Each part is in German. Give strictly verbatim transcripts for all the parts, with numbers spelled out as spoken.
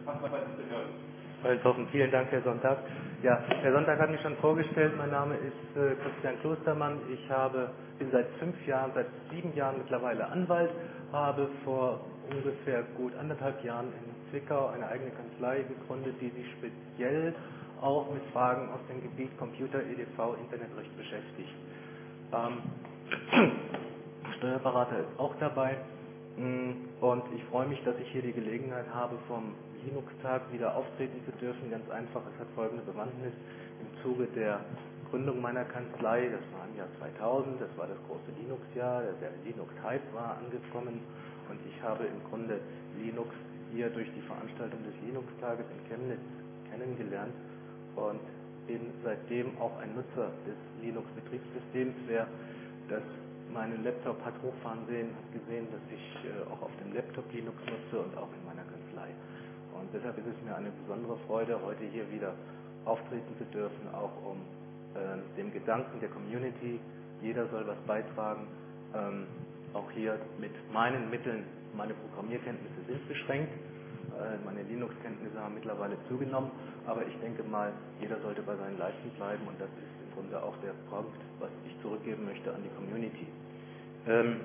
Holzhoffen, vielen Dank, Herr Sonntag. Ja, Herr Sonntag hat mich schon vorgestellt. Mein Name ist äh, Christian Klostermann. Ich habe, bin seit fünf Jahren, seit sieben Jahren mittlerweile Anwalt, habe vor ungefähr gut anderthalb Jahren in Zwickau eine eigene Kanzlei gegründet, die sich speziell auch mit Fragen aus dem Gebiet Computer, E D V, Internetrecht beschäftigt. Ähm, Steuerberater ist auch dabei. Und ich freue mich, dass ich hier die Gelegenheit habe, vom Linux-Tag wieder auftreten zu dürfen. Ganz einfach, es hat folgende Bewandtnis. Im Zuge der Gründung meiner Kanzlei, das war im Jahr zweitausend, das war das große Linux-Jahr, der Linux-Hype war angekommen und ich habe im Grunde Linux hier durch die Veranstaltung des Linux-Tages in Chemnitz kennengelernt und bin seitdem auch ein Nutzer des Linux-Betriebssystems. Wer das meinen Laptop hat hochfahren sehen, hat gesehen, dass ich äh, auch auf dem Laptop Linux nutze und auch in meiner Kanzlei. Und deshalb ist es mir eine besondere Freude, heute hier wieder auftreten zu dürfen, auch um äh, dem Gedanken der Community, jeder soll was beitragen, ähm, auch hier mit meinen Mitteln. Meine Programmierkenntnisse sind beschränkt, äh, meine Linux-Kenntnisse haben mittlerweile zugenommen, aber ich denke mal, jeder sollte bei seinen Leisten bleiben und das ist im Grunde auch der Punkt, was ich zurückgeben möchte an die Community. Ähm,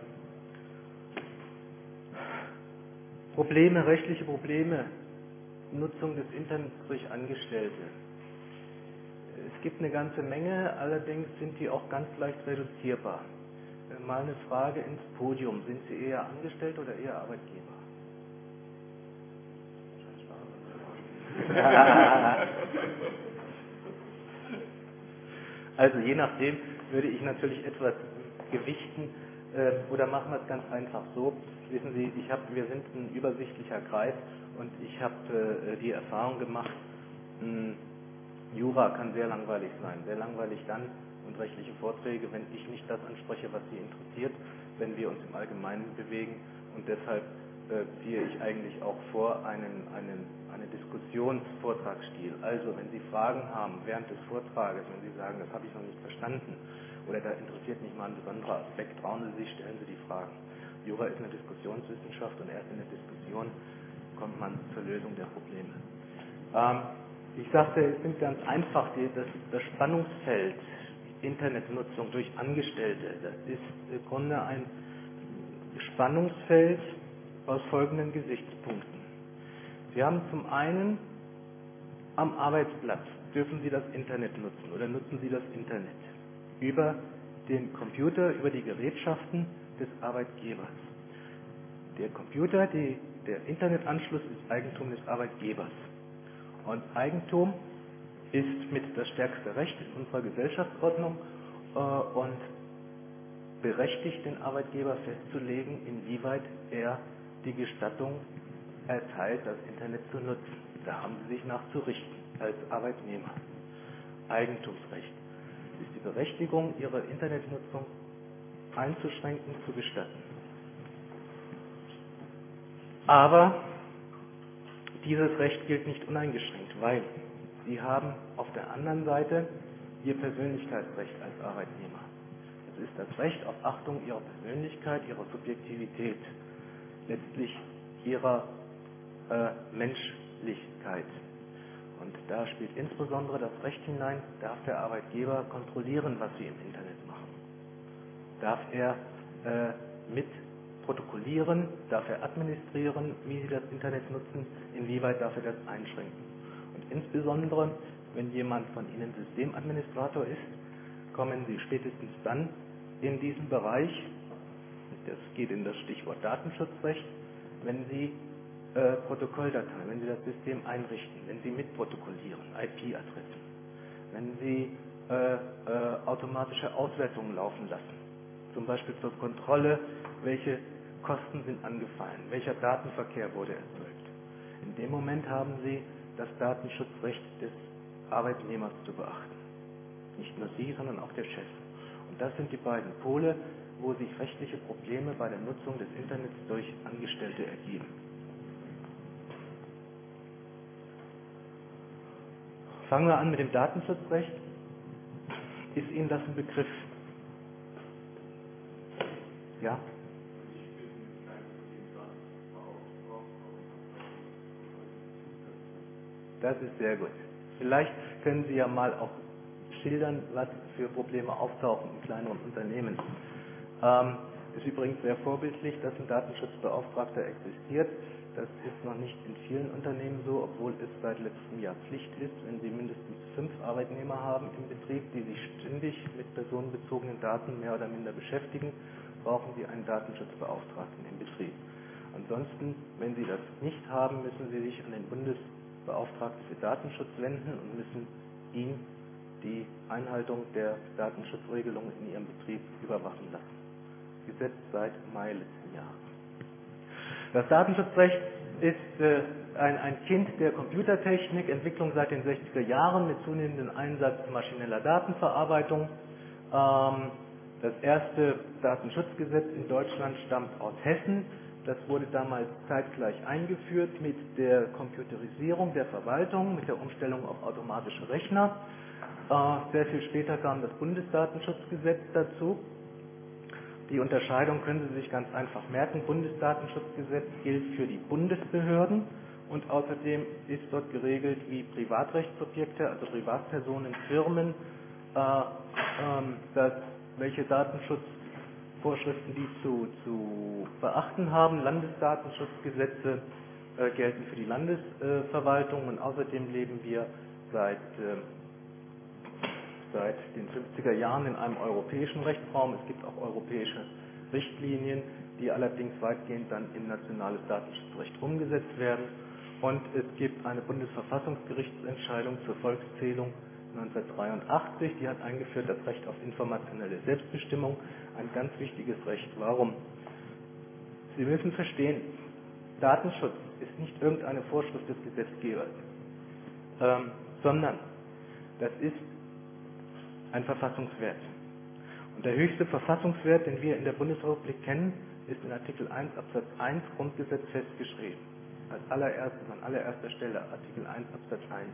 Probleme, rechtliche Probleme, Nutzung des Internets durch Angestellte. Es gibt eine ganze Menge, allerdings sind die auch ganz leicht reduzierbar. Äh, mal eine Frage ins Podium. Sind Sie eher Angestellte oder eher Arbeitgeber? Also je nachdem würde ich natürlich etwas gewichten. Oder machen wir es ganz einfach so. Wissen Sie, ich hab, wir sind ein übersichtlicher Kreis und ich habe äh, die Erfahrung gemacht, mh, Jura kann sehr langweilig sein. Sehr langweilig dann und rechtliche Vorträge, wenn ich nicht das anspreche, was Sie interessiert, wenn wir uns im Allgemeinen bewegen. Und deshalb äh, ziehe ich eigentlich auch vor einen, einen, einen Diskussionsvortragsstil. Also wenn Sie Fragen haben während des Vortrages, wenn Sie sagen, das habe ich noch nicht verstanden, oder da interessiert mich mal ein besonderer Aspekt, trauen Sie sich, stellen Sie die Fragen. Jura ist eine Diskussionswissenschaft und erst in der Diskussion kommt man zur Lösung der Probleme. Ähm, ich sagte, es sind ganz einfach, die, das, das Spannungsfeld Internetnutzung durch Angestellte, das ist im Grunde ein Spannungsfeld aus folgenden Gesichtspunkten. Sie haben zum einen am Arbeitsplatz, dürfen Sie das Internet nutzen oder nutzen Sie das Internet über den Computer, über die Gerätschaften des Arbeitgebers. Der Computer, die, der Internetanschluss ist Eigentum des Arbeitgebers. Und Eigentum ist mit das stärkste Recht in unserer Gesellschaftsordnung äh, und berechtigt den Arbeitgeber festzulegen, inwieweit er die Gestattung erteilt, das Internet zu nutzen. Da haben Sie sich nachzurichten als Arbeitnehmer. Eigentumsrecht ist die Berechtigung, Ihre Internetnutzung einzuschränken, zu gestatten. Aber dieses Recht gilt nicht uneingeschränkt, weil Sie haben auf der anderen Seite Ihr Persönlichkeitsrecht als Arbeitnehmer. Es ist das Recht auf Achtung Ihrer Persönlichkeit, Ihrer Subjektivität, letztlich Ihrer äh, Menschlichkeit. Und da spielt insbesondere das Recht hinein, darf der Arbeitgeber kontrollieren, was Sie im Internet machen. Darf er äh, mit protokollieren, darf er administrieren, wie Sie das Internet nutzen, inwieweit darf er das einschränken. Und insbesondere, wenn jemand von Ihnen Systemadministrator ist, kommen Sie spätestens dann in diesen Bereich, das geht in das Stichwort Datenschutzrecht, wenn Sie äh, Protokolldateien, wenn Sie das System einrichten, wenn Sie mitprotokollieren, I P-Adressen, wenn Sie äh, äh, automatische Auswertungen laufen lassen, zum Beispiel zur Kontrolle, welche Kosten sind angefallen, welcher Datenverkehr wurde erzeugt. In dem Moment haben Sie das Datenschutzrecht des Arbeitnehmers zu beachten. Nicht nur Sie, sondern auch der Chef. Und das sind die beiden Pole, wo sich rechtliche Probleme bei der Nutzung des Internets durch Angestellte ergeben. Fangen wir an mit dem Datenschutzrecht. Ist Ihnen das ein Begriff? Ja? Das ist sehr gut. Vielleicht können Sie ja mal auch schildern, was für Probleme auftauchen in kleineren Unternehmen. Ähm, ist übrigens sehr vorbildlich, dass ein Datenschutzbeauftragter existiert. Das ist noch nicht in vielen Unternehmen so, obwohl es seit letztem Jahr Pflicht ist, wenn Sie mindestens fünf Arbeitnehmer haben im Betrieb, die sich ständig mit personenbezogenen Daten mehr oder minder beschäftigen, brauchen Sie einen Datenschutzbeauftragten im Betrieb. Ansonsten, wenn Sie das nicht haben, müssen Sie sich an den Bundesbeauftragten für Datenschutz wenden und müssen ihn die Einhaltung der Datenschutzregelungen in Ihrem Betrieb überwachen lassen. Gesetz seit Mai letzten Jahres. Das Datenschutzrecht ist äh, ein, ein Kind der Computertechnik, Entwicklung seit den sechziger Jahren mit zunehmendem Einsatz maschineller Datenverarbeitung. Ähm, das erste Datenschutzgesetz in Deutschland stammt aus Hessen. Das wurde damals zeitgleich eingeführt mit der Computerisierung der Verwaltung, mit der Umstellung auf automatische Rechner. Äh, sehr viel später kam das Bundesdatenschutzgesetz dazu. Die Unterscheidung können Sie sich ganz einfach merken. Bundesdatenschutzgesetz gilt für die Bundesbehörden und außerdem ist dort geregelt, wie Privatrechtssubjekte, also Privatpersonen, Firmen, äh, ähm, dass, welche Datenschutzvorschriften die zu, zu beachten haben. Landesdatenschutzgesetze äh, gelten für die Landesverwaltung und außerdem leben wir seit äh, seit den fünfziger Jahren in einem europäischen Rechtsraum. Es gibt auch europäische Richtlinien, die allerdings weitgehend dann in nationales Datenschutzrecht umgesetzt werden. Und es gibt eine Bundesverfassungsgerichtsentscheidung zur Volkszählung neunzehnhundertdreiundachtzig, die hat eingeführt das Recht auf informationelle Selbstbestimmung, ein ganz wichtiges Recht. Warum? Sie müssen verstehen, Datenschutz ist nicht irgendeine Vorschrift des Gesetzgebers, ähm, sondern das ist ein Verfassungswert. Und der höchste Verfassungswert, den wir in der Bundesrepublik kennen, ist in Artikel eins Absatz eins Grundgesetz festgeschrieben. Als allererstes, an allererster Stelle Artikel eins Absatz eins.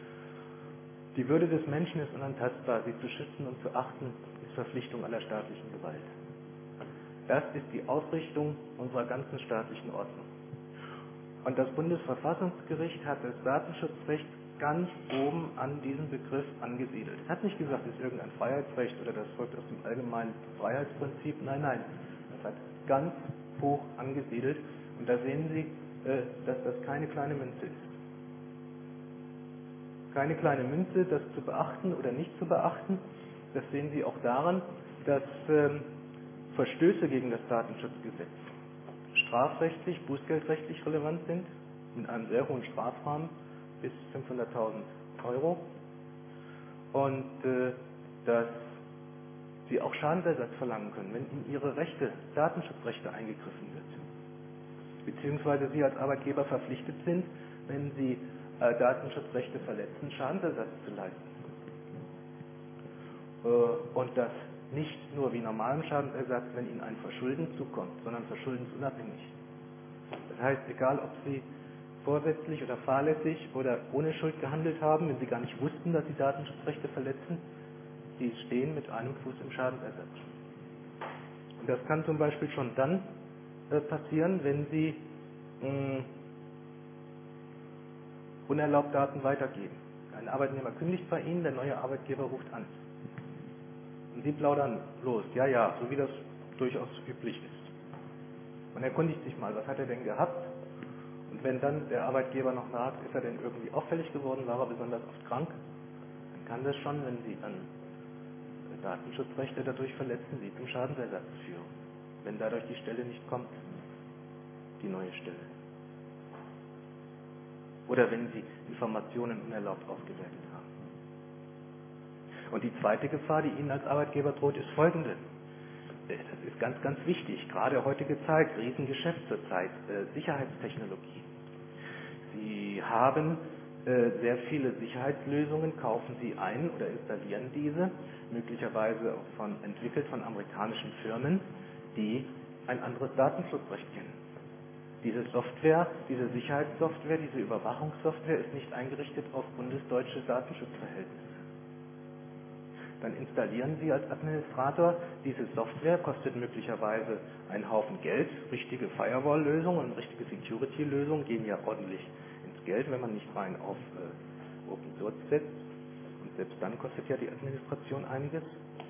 Die Würde des Menschen ist unantastbar, sie zu schützen und zu achten, ist Verpflichtung aller staatlichen Gewalt. Das ist die Ausrichtung unserer ganzen staatlichen Ordnung. Und das Bundesverfassungsgericht hat das Datenschutzrecht ganz oben an diesem Begriff angesiedelt. Es hat nicht gesagt, es ist irgendein Freiheitsrecht oder das folgt aus dem allgemeinen Freiheitsprinzip. Nein, nein. Es hat ganz hoch angesiedelt. Und da sehen Sie, dass das keine kleine Münze ist. Keine kleine Münze, das zu beachten oder nicht zu beachten. Das sehen Sie auch daran, dass Verstöße gegen das Datenschutzgesetz strafrechtlich, bußgeldrechtlich relevant sind, mit einem sehr hohen Strafrahmen bis fünfhunderttausend Euro und äh, dass Sie auch Schadensersatz verlangen können, wenn in Ihre Rechte, Datenschutzrechte eingegriffen wird, beziehungsweise Sie als Arbeitgeber verpflichtet sind, wenn Sie äh, Datenschutzrechte verletzen, Schadensersatz zu leisten. Äh, und das nicht nur wie normalen Schadensersatz, wenn Ihnen ein Verschulden zukommt, sondern verschuldensunabhängig. Das heißt, egal ob Sie vorsätzlich oder fahrlässig oder ohne Schuld gehandelt haben, wenn Sie gar nicht wussten, dass Sie Datenschutzrechte verletzen, Sie stehen mit einem Fuß im Schadensersatz. Und das kann zum Beispiel schon dann äh, passieren, wenn Sie mh, unerlaubt Daten weitergeben. Ein Arbeitnehmer kündigt bei Ihnen, der neue Arbeitgeber ruft an. Und Sie plaudern los, ja, ja, so wie das durchaus üblich ist. Man erkundigt sich mal, was hat er denn gehabt? Und wenn dann der Arbeitgeber noch fragt, ist er denn irgendwie auffällig geworden, war er besonders oft krank, dann kann das schon, wenn Sie dann Datenschutzrechte dadurch verletzen, Sie zum Schadensersatz führen. Wenn dadurch die Stelle nicht kommt, die neue Stelle. Oder wenn Sie Informationen unerlaubt ausgewertet haben. Und die zweite Gefahr, die Ihnen als Arbeitgeber droht, ist folgende. Das ist ganz, ganz wichtig. Gerade heutige Zeit, Riesengeschäft zur Zeit, äh, Sicherheitstechnologie. Sie haben äh, sehr viele Sicherheitslösungen, kaufen Sie ein oder installieren diese, möglicherweise auch von, entwickelt von amerikanischen Firmen, die ein anderes Datenschutzrecht kennen. Diese Software, diese Sicherheitssoftware, diese Überwachungssoftware ist nicht eingerichtet auf bundesdeutsche Datenschutzverhältnisse. Dann installieren Sie als Administrator diese Software, kostet möglicherweise einen Haufen Geld, richtige Firewall-Lösungen und richtige Security-Lösungen gehen ja ordentlich ins Geld, wenn man nicht rein auf äh, Open Source setzt. Und selbst dann kostet ja die Administration einiges.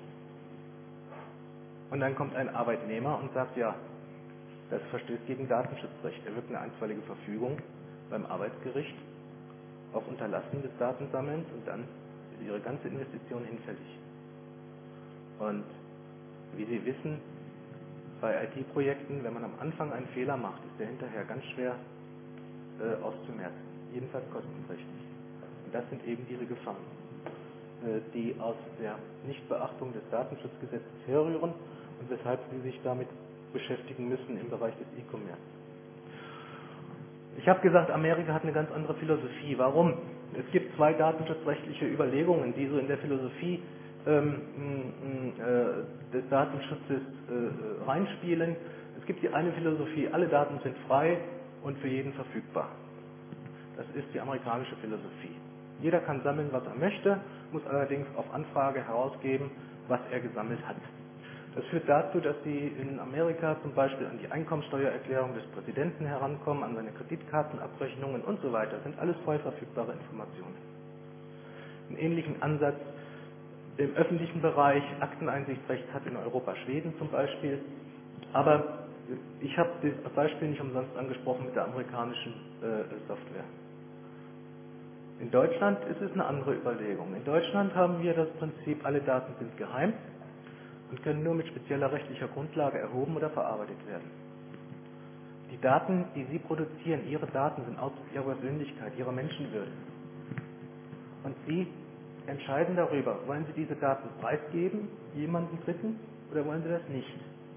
Und dann kommt ein Arbeitnehmer und sagt, ja, das verstößt gegen Datenschutzrecht. Er wirkt eine einstweilige Verfügung beim Arbeitsgericht auf Unterlassen des Datensammelns und dann ist Ihre ganze Investition hinfällig. Und wie Sie wissen, bei I T-Projekten, wenn man am Anfang einen Fehler macht, ist der hinterher ganz schwer äh, auszumerzen. Jedenfalls kostenträchtig. Und das sind eben diese Gefahren, äh, die aus der Nichtbeachtung des Datenschutzgesetzes herrühren und weshalb Sie sich damit beschäftigen müssen im Bereich des E-Commerce. Ich habe gesagt, Amerika hat eine ganz andere Philosophie. Warum? Es gibt zwei datenschutzrechtliche Überlegungen, die so in der Philosophie ähm, äh, des Datenschutzes äh, reinspielen. Es gibt die eine Philosophie, alle Daten sind frei und für jeden verfügbar. Das ist die amerikanische Philosophie. Jeder kann sammeln, was er möchte, muss allerdings auf Anfrage herausgeben, was er gesammelt hat. Das führt dazu, dass Sie in Amerika zum Beispiel an die Einkommensteuererklärung des Präsidenten herankommen, an seine Kreditkartenabrechnungen und so weiter. Das sind alles frei verfügbare Informationen. Einen ähnlichen Ansatz im öffentlichen Bereich, Akteneinsichtsrecht hat in Europa Schweden zum Beispiel. Aber ich habe das Beispiel nicht umsonst angesprochen mit der amerikanischen äh, Software. In Deutschland ist es eine andere Überlegung. In Deutschland haben wir das Prinzip, alle Daten sind geheim und können nur mit spezieller rechtlicher Grundlage erhoben oder verarbeitet werden. Die Daten, die Sie produzieren, Ihre Daten sind Ausdruck Ihrer Persönlichkeit, Ihrer Menschenwürde. Und Sie entscheiden darüber, wollen Sie diese Daten preisgeben, jemandem Dritten, oder wollen Sie das nicht?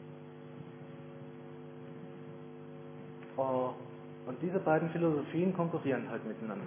Und diese beiden Philosophien konkurrieren halt miteinander.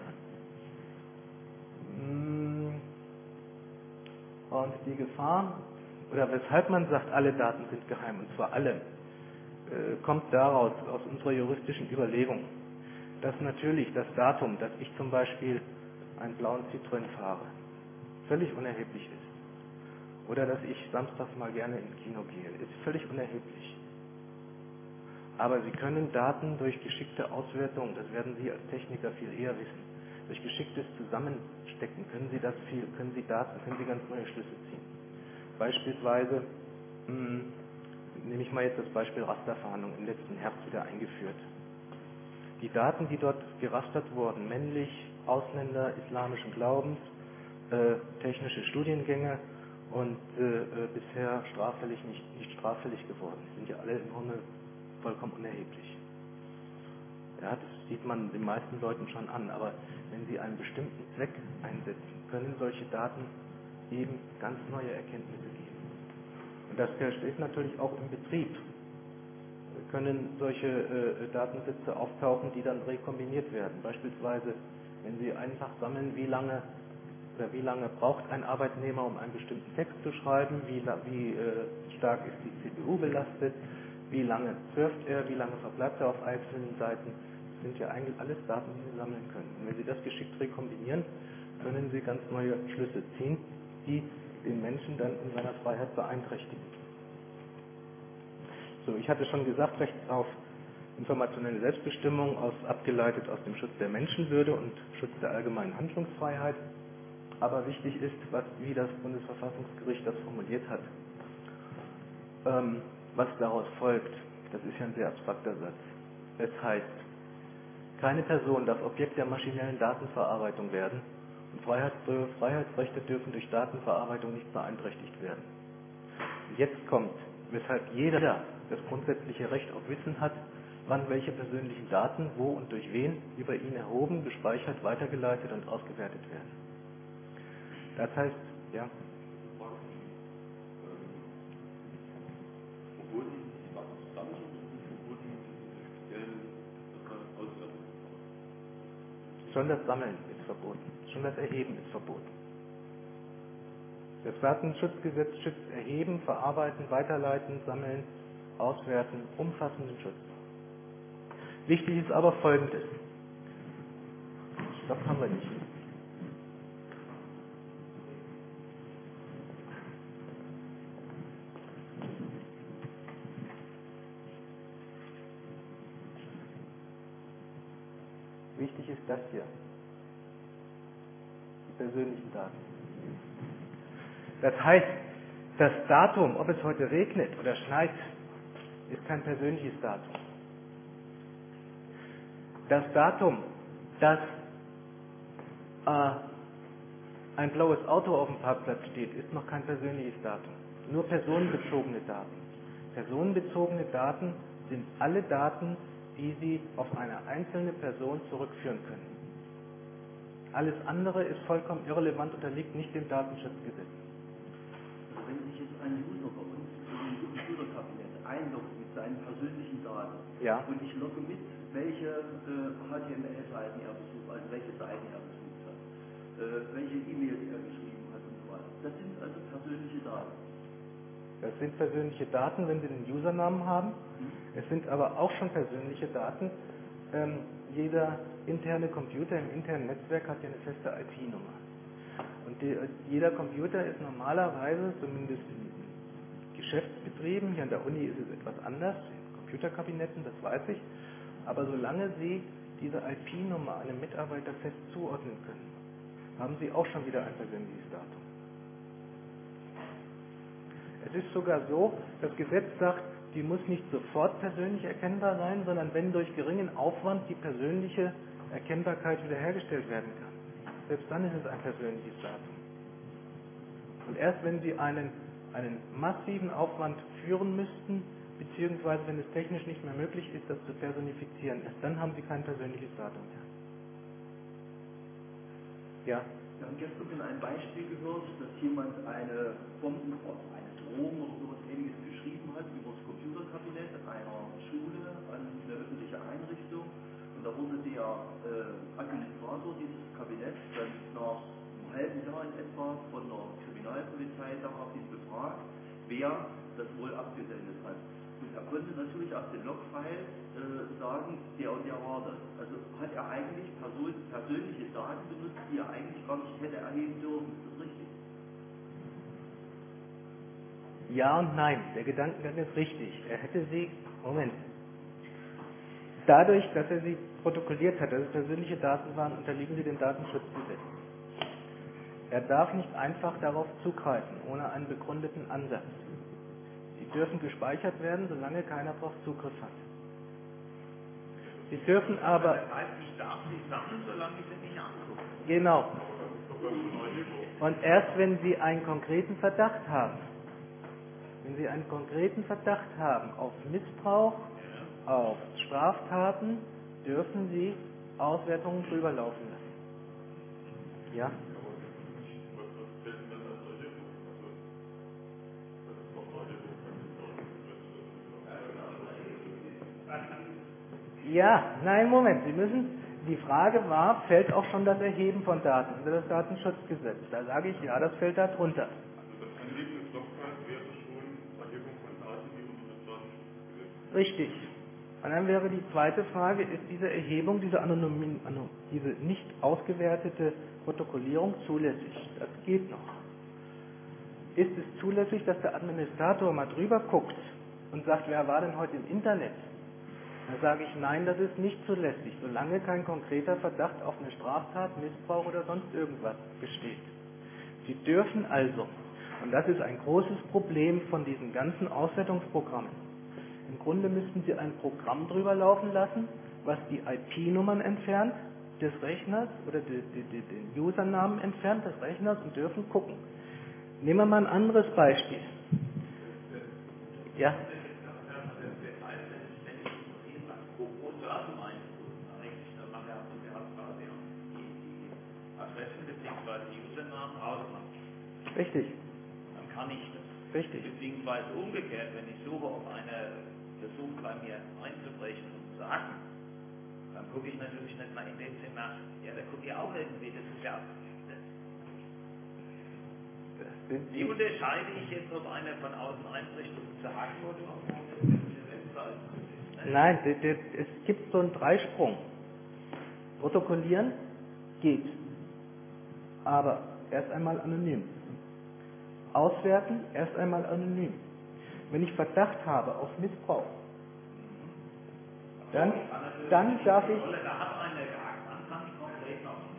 Und die Gefahr, oder weshalb man sagt, alle Daten sind geheim, und zwar alle, kommt daraus, aus unserer juristischen Überlegung, dass natürlich das Datum, dass ich zum Beispiel einen blauen Citroën fahre, völlig unerheblich ist. Oder dass ich samstags mal gerne ins Kino gehe, ist völlig unerheblich. Aber Sie können Daten durch geschickte Auswertung, das werden Sie als Techniker viel eher wissen, durch geschicktes Zusammenstecken können Sie das viel, können Sie Daten, können Sie ganz neue Schlüsse ziehen. Beispielsweise mh, nehme ich mal jetzt das Beispiel Rasterfahndung im letzten Herbst wieder eingeführt. Die Daten, die dort gerastert wurden, männlich, Ausländer, islamischen Glaubens, äh, technische Studiengänge und äh, äh, bisher straffällig, nicht, nicht straffällig geworden, sind ja alle im Grunde vollkommen unerheblich. Ja, das sieht man den meisten Leuten schon an, aber wenn Sie einen bestimmten Zweck einsetzen, können solche Daten eben ganz neue Erkenntnisse geben. Und das steht natürlich auch im Betrieb. Können solche äh, Datensätze auftauchen, die dann rekombiniert werden. Beispielsweise, wenn Sie einfach sammeln, wie lange oder wie lange braucht ein Arbeitnehmer, um einen bestimmten Text zu schreiben, wie, wie äh, stark ist die C P U belastet, wie lange surft er, wie lange verbleibt er auf einzelnen Seiten. Das sind ja eigentlich alles Daten, die Sie sammeln können. Und wenn Sie das geschickt rekombinieren, können Sie ganz neue Schlüsse ziehen, die den Menschen dann in seiner Freiheit beeinträchtigen. So, ich hatte schon gesagt, Recht auf informationelle Selbstbestimmung, aus, abgeleitet aus dem Schutz der Menschenwürde und Schutz der allgemeinen Handlungsfreiheit. Aber wichtig ist, was, wie das Bundesverfassungsgericht das formuliert hat. Ähm, was daraus folgt, das ist ja ein sehr abstrakter Satz. Es heißt, keine Person darf Objekt der maschinellen Datenverarbeitung werden und Freiheits Freiheitsrechte dürfen durch Datenverarbeitung nicht beeinträchtigt werden. Und jetzt kommt, weshalb jeder das grundsätzliche Recht auf Wissen hat, wann welche persönlichen Daten, wo und durch wen über ihn erhoben, gespeichert, weitergeleitet und ausgewertet werden. Das heißt, ja. Schon das Sammeln ist verboten. Schon das Erheben ist verboten. Das Datenschutzgesetz schützt Erheben, Verarbeiten, Weiterleiten, Sammeln, Auswerten, umfassenden Schutz. Wichtig ist aber Folgendes. Das haben wir nicht. Wichtig ist Das hier. Die persönlichen Daten. Das heißt, das Datum, ob es heute regnet oder schneit, ist kein persönliches Datum. Das Datum, dass äh, ein blaues Auto auf dem Parkplatz steht, ist noch kein persönliches Datum. Nur personenbezogene Daten. Personenbezogene Daten sind alle Daten, die Sie auf eine einzelne Person zurückführen können. Alles andere ist vollkommen irrelevant, unterliegt nicht dem Datenschutzgesetz. Also wenn sich jetzt ein User bei uns im Computerkabinett einloggt mit seinen persönlichen Daten, ja, und ich logge mit, welche äh, H T M L-Seiten er besucht, also welche Seiten er besucht hat, äh, welche E-Mails er geschrieben hat und so weiter. Das sind also persönliche Daten. Das sind persönliche Daten, wenn Sie den Usernamen haben. Mhm. Es sind aber auch schon persönliche Daten. Ähm, jeder interne Computer im internen Netzwerk hat ja eine feste I P-Nummer. Und die, jeder Computer ist normalerweise, zumindest in Geschäftsbetrieben, hier an der Uni ist es etwas anders, in Computerkabinetten, das weiß ich, aber solange Sie diese I P-Nummer einem Mitarbeiter fest zuordnen können, haben Sie auch schon wieder ein persönliches Datum. Es ist sogar so, das Gesetz sagt, die muss nicht sofort persönlich erkennbar sein, sondern wenn durch geringen Aufwand die persönliche Erkennbarkeit wiederhergestellt werden kann. Selbst dann ist es ein persönliches Datum. Und erst wenn Sie einen, einen massiven Aufwand führen müssten, beziehungsweise wenn es technisch nicht mehr möglich ist, das zu personifizieren, erst dann haben Sie kein persönliches Datum mehr. Ja? Wir haben gestern in einem Beispiel gehört, dass jemand eine Bomben, eine Drohung oder sowas Ähnliches geschrieben hat über das Computerkabinett einer Schule an eine öffentliche Einrichtung. Und da wurde der äh, Administrator dieses Kabinetts dann nach einem halben Jahr in etwa von der Kriminalpolizei daraufhin befragt, wer das wohl abgesendet hat. Und er konnte natürlich aus den Logfiles äh, sagen, der und der war das. Also hat er eigentlich Person, persönliche Daten benutzt, die er eigentlich gar nicht hätte erheben dürfen. Ist das richtig? Ja und nein. Der Gedankengang ist richtig. Er hätte sie, Moment, dadurch, dass er sie protokolliert hat, dass es persönliche Daten waren, unterliegen sie dem Datenschutzgesetz. Er darf nicht einfach darauf zugreifen, ohne einen begründeten Ansatz. Sie dürfen gespeichert werden, solange keiner darauf Zugriff hat. Sie dürfen aber... Das heißt, ich darf sie sammeln, solange ich sie nicht angucke. Genau. Und erst wenn Sie einen konkreten Verdacht haben, wenn Sie einen konkreten Verdacht haben auf Missbrauch, auf Straftaten, dürfen Sie Auswertungen drüber laufen lassen. Ja? Ja, nein, Moment. Sie müssen, die Frage war, fällt auch schon das Erheben von Daten unter das Datenschutzgesetz? Da sage ich, ja, das fällt da drunter. Also das Anlegen des Logfiles wäre schon Erhebung von Daten, die unter das Datenschutzgesetz. Richtig. Und dann wäre die zweite Frage, ist diese Erhebung, diese, Anonymin, diese nicht ausgewertete Protokollierung zulässig? Das geht noch. Ist es zulässig, dass der Administrator mal drüber guckt und sagt, wer war denn heute im Internet? Da sage ich, nein, das ist nicht zulässig, solange kein konkreter Verdacht auf eine Straftat, Missbrauch oder sonst irgendwas besteht. Sie dürfen also, und das ist ein großes Problem von diesen ganzen Auswertungsprogrammen, im Grunde müssten Sie ein Programm drüber laufen lassen, was die I P-Nummern entfernt des Rechners oder die, die, die, den Usernamen entfernt des Rechners und dürfen gucken. Nehmen wir mal ein anderes Beispiel. Ja? Richtig. Dann kann ich das. Richtig. Beziehungsweise umgekehrt, wenn ich suche, um eine versucht bei mir einzubrechen und zu hacken, dann gucke ich natürlich nicht mal in dem Sinn nach, ja, da gucke ich auch irgendwie, das ist ja das. Wie unterscheide ich jetzt, ob einer von außen einbricht, um zu hacken oder ob eine Webseite ist? Nein, es gibt so einen Dreisprung. Protokollieren geht, aber erst einmal anonym. Auswerten, erst einmal anonym. Wenn ich Verdacht habe auf Missbrauch, dann, dann darf ich...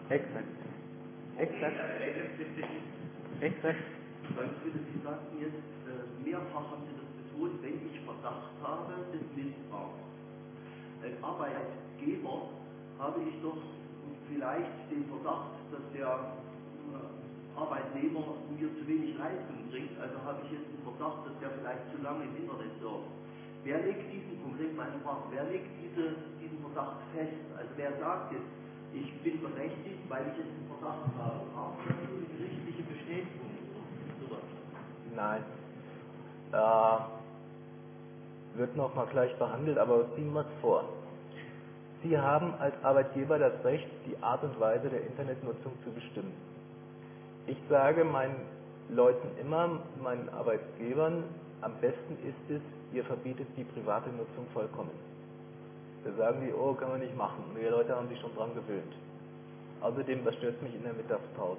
Exakt. Exakt. Exakt. Weil ich finde, Sie sagten jetzt, äh, mehrfach haben Sie das betont, wenn ich Verdacht habe des Missbrauchs. Als Arbeitgeber habe ich doch vielleicht den Verdacht, dass der äh, Arbeitnehmer mir zu wenig Leistung bringt, also habe ich jetzt den Verdacht, dass der vielleicht zu lange im Internet surft. Wer legt diesen, konkret meine Frage, wer legt diese, diesen Verdacht fest? Also wer sagt jetzt, ich bin berechtigt, weil ich jetzt einen Verdacht habe? Braucht man dazu eine gerichtliche Bestätigung? Nein. Äh, wird nochmal gleich behandelt, aber ziehen wir es vor. Sie haben als Arbeitgeber das Recht, die Art und Weise der Internetnutzung zu bestimmen. Ich sage meinen Leuten immer, meinen Arbeitgebern, am besten ist es, ihr verbietet die private Nutzung vollkommen. Da sagen die, oh, können wir nicht machen. Und die Leute haben sich schon dran gewöhnt. Außerdem, was stört mich in der Mittagspause?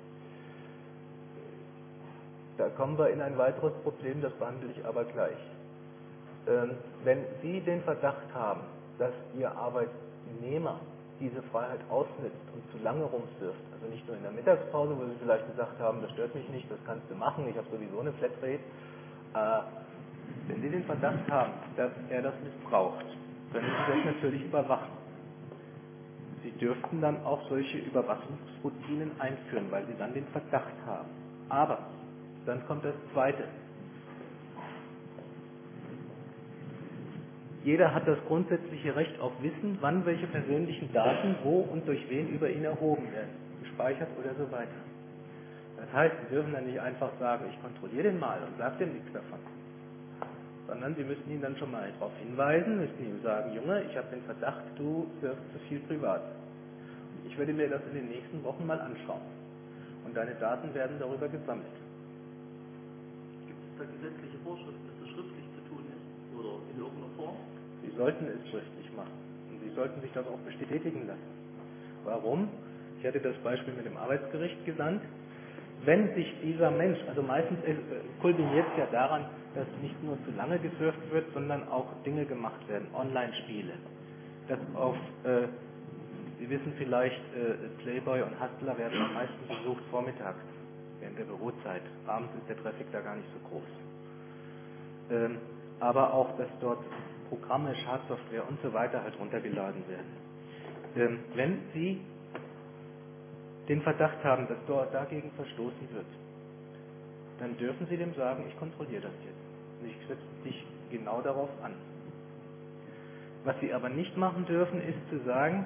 Da kommen wir in ein weiteres Problem, das behandle ich aber gleich. Ähm, wenn Sie den Verdacht haben, dass Ihr Arbeitnehmer diese Freiheit ausnutzt und zu lange rumsurft, also nicht nur in der Mittagspause, wo Sie vielleicht gesagt haben, das stört mich nicht, das kannst du machen, ich habe sowieso eine Flatrate, äh, wenn Sie den Verdacht haben, dass er das missbraucht, können Sie das natürlich überwachen. Sie dürften dann auch solche Überwachungsroutinen einführen, weil Sie dann den Verdacht haben. Aber dann kommt das Zweite. Jeder hat das grundsätzliche Recht auf Wissen, wann welche persönlichen Daten wo und durch wen über ihn erhoben werden, gespeichert oder so weiter. Das heißt, Sie dürfen dann nicht einfach sagen, ich kontrolliere den mal und sage dem nichts davon. Sondern Sie müssen ihn dann schon mal darauf hinweisen, müssen ihm sagen, Junge, ich habe den Verdacht, du surfst zu viel privat. Ich werde mir das in den nächsten Wochen mal anschauen. Und deine Daten werden darüber gesammelt. Gibt es da gesetzliche Vorschriften, dass das schriftlich zu tun ist? Oder in irgendeiner Form? Sie sollten es schriftlich machen. Und Sie sollten sich das auch bestätigen lassen. Warum? Ich hatte das Beispiel mit dem Arbeitsgericht genannt. Wenn sich dieser Mensch, also meistens äh, kulminiert es ja daran, dass nicht nur zu lange gesurft wird, sondern auch Dinge gemacht werden, Online-Spiele. Dass auf, äh, Sie wissen vielleicht, äh, Playboy und Hustler werden am meisten besucht vormittags, während der Bürozeit. Abends ist der Traffic da gar nicht so groß. Ähm, aber auch, dass dort Programme, Schadsoftware und so weiter halt runtergeladen werden. Ähm, wenn Sie den Verdacht haben, dass dort dagegen verstoßen wird, dann dürfen Sie dem sagen, ich kontrolliere das jetzt. Und ich setze dich genau darauf an. Was Sie aber nicht machen dürfen, ist zu sagen,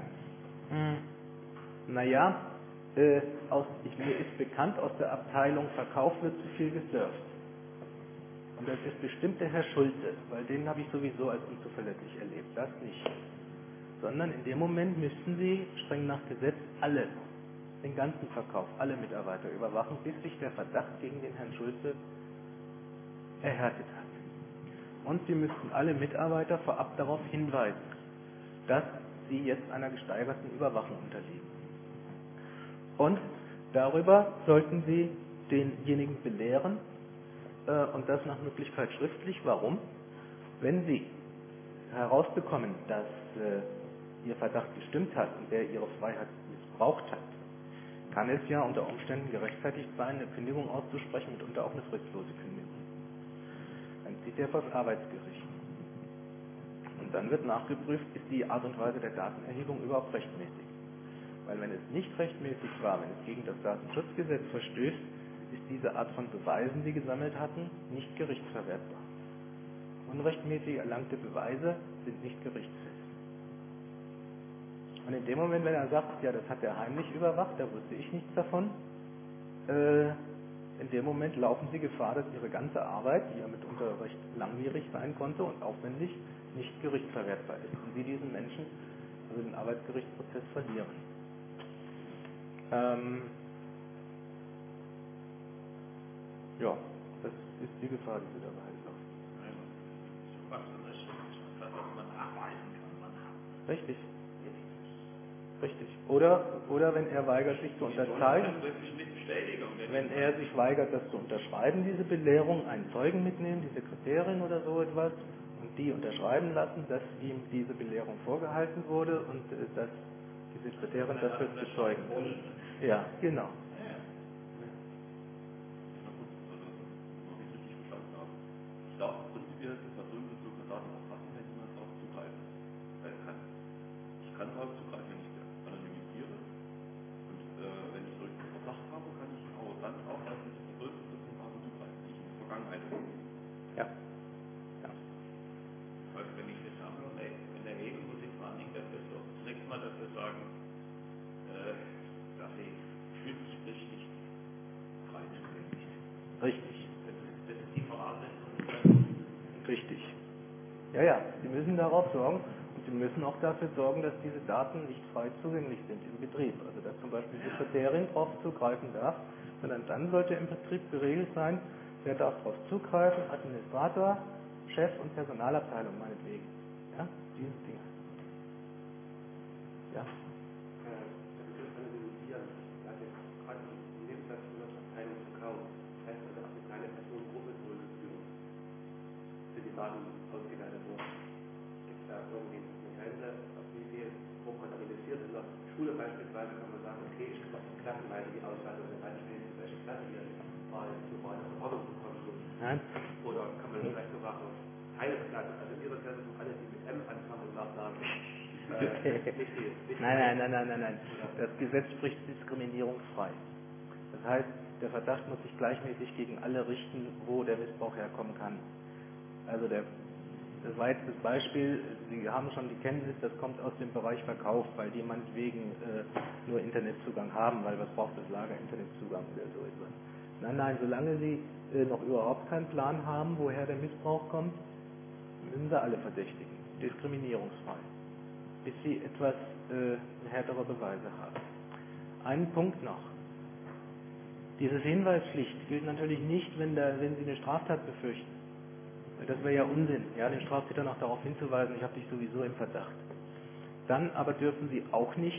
naja, äh, aus, ich, mir ist bekannt, aus der Abteilung Verkauf wird zu viel gesurft. Und das ist bestimmt der Herr Schulze, weil den habe ich sowieso als unzuverlässig erlebt. Das nicht. Sondern in dem Moment müssten Sie streng nach Gesetz alle, den ganzen Verkauf, alle Mitarbeiter überwachen, bis sich der Verdacht gegen den Herrn Schulze erhärtet hat. Und Sie müssten alle Mitarbeiter vorab darauf hinweisen, dass sie jetzt einer gesteigerten Überwachung unterliegen. Und darüber sollten Sie denjenigen belehren, äh, und das nach Möglichkeit schriftlich. Warum? Wenn Sie herausbekommen, dass äh, Ihr Verdacht gestimmt hat und der Ihre Freiheit missbraucht hat, kann es ja unter Umständen gerechtfertigt sein, eine Kündigung auszusprechen, mitunter auch eine fristlose Kündigung. Dann zieht er vor das Arbeitsgericht. Und dann wird nachgeprüft, ist die Art und Weise der Datenerhebung überhaupt rechtmäßig. Weil wenn es nicht rechtmäßig war, wenn es gegen das Datenschutzgesetz verstößt, ist diese Art von Beweisen, die gesammelt hatten, nicht gerichtsverwertbar. Unrechtmäßig erlangte Beweise sind nicht gerichtsfest. Und in dem Moment, wenn er sagt, ja, das hat er heimlich überwacht, da wusste ich nichts davon, äh, in dem Moment laufen Sie Gefahr, dass Ihre ganze Arbeit, die ja mitunter recht langwierig sein konnte und aufwendig, nicht gerichtsverwertbar ist und Sie diesen Menschen, also den Arbeitsgerichtsprozess, verlieren. Ähm, ja, das ist die Gefahr, die Sie dabei laufen. Was das ist, was man nachweisen kann, man hat. Richtig. Richtig. Oder, oder wenn er weigert, sich zu unterzeichnen, wenn er sich weigert, das zu unterschreiben, diese Belehrung, einen Zeugen mitnehmen, die Sekretärin oder so etwas, und die unterschreiben lassen, dass ihm diese Belehrung vorgehalten wurde und äh, dass die Sekretärin dafür zu zeugen. Ja, genau. Ich darf prinzipiell personenbezogene Daten erfassen, wenn jemand darauf zugreifen kann. Ich kann darauf zugreifen, wenn ich sie anonymisiere. Und äh, wenn ich solchen Verdacht habe, kann ich aber dann auch auf diese personenbezogenen Daten zugreifen, die ich in der Vergangenheit habe. Ja. Ja. Das heißt, wenn ich das sammle und in der Regel muss ich vor allen Dingen dafür sorgen, zunächst mal dafür sagen, äh, dass sie schriftlich nicht frei zugänglich sind. Richtig. Das ist, das ist die Voraussetzung. Richtig. Ja, ja, Sie müssen darauf sorgen und Sie müssen auch dafür sorgen, dass diese Daten nicht frei zugänglich sind im Betrieb. Also dass zum Beispiel die Sekretärin darauf zugreifen darf, sondern dann sollte im Betrieb geregelt sein, wer darf darauf zugreifen, Administrator, Chef und Personalabteilung meinetwegen. Ja, diese Dinge. Ja. Daten ausgewertet wurden. Gibt es da irgendwie eine Grenze, auf wie viel grob kontabilisiert? In der Schule beispielsweise kann man sagen, okay, ich klassenweise die Auswertung der Anstellen, in welche Klasse ihr mal zu mal eine Ordnung bekommen muss. Nein. Oder kann man vielleicht sogar auf eine Klasse, also ihre Klasse, alle, die mit M anfangen und nachsagen. Äh, nicht die, nicht nein, nein, nein, nein, nein, nein. Das Gesetz spricht diskriminierungsfrei. Das heißt, der Verdacht muss sich gleichmäßig gegen alle richten, wo der Missbrauch herkommen kann. Also der, das war jetzt das Beispiel, Sie haben schon die Kenntnis, das kommt aus dem Bereich Verkauf, weil die meinetwegen äh, nur Internetzugang haben, weil was braucht das Lager, Internetzugang oder so etwas. Nein, nein, solange Sie äh, noch überhaupt keinen Plan haben, woher der Missbrauch kommt, müssen Sie alle verdächtigen, diskriminierungsfrei, bis Sie etwas äh, härtere Beweise haben. Einen Punkt noch. Diese Hinweispflicht gilt natürlich nicht, wenn, da, wenn Sie eine Straftat befürchten. Das wäre ja Unsinn, ja, den Straftäter noch darauf hinzuweisen, ich habe dich sowieso im Verdacht. Dann aber dürfen Sie auch nicht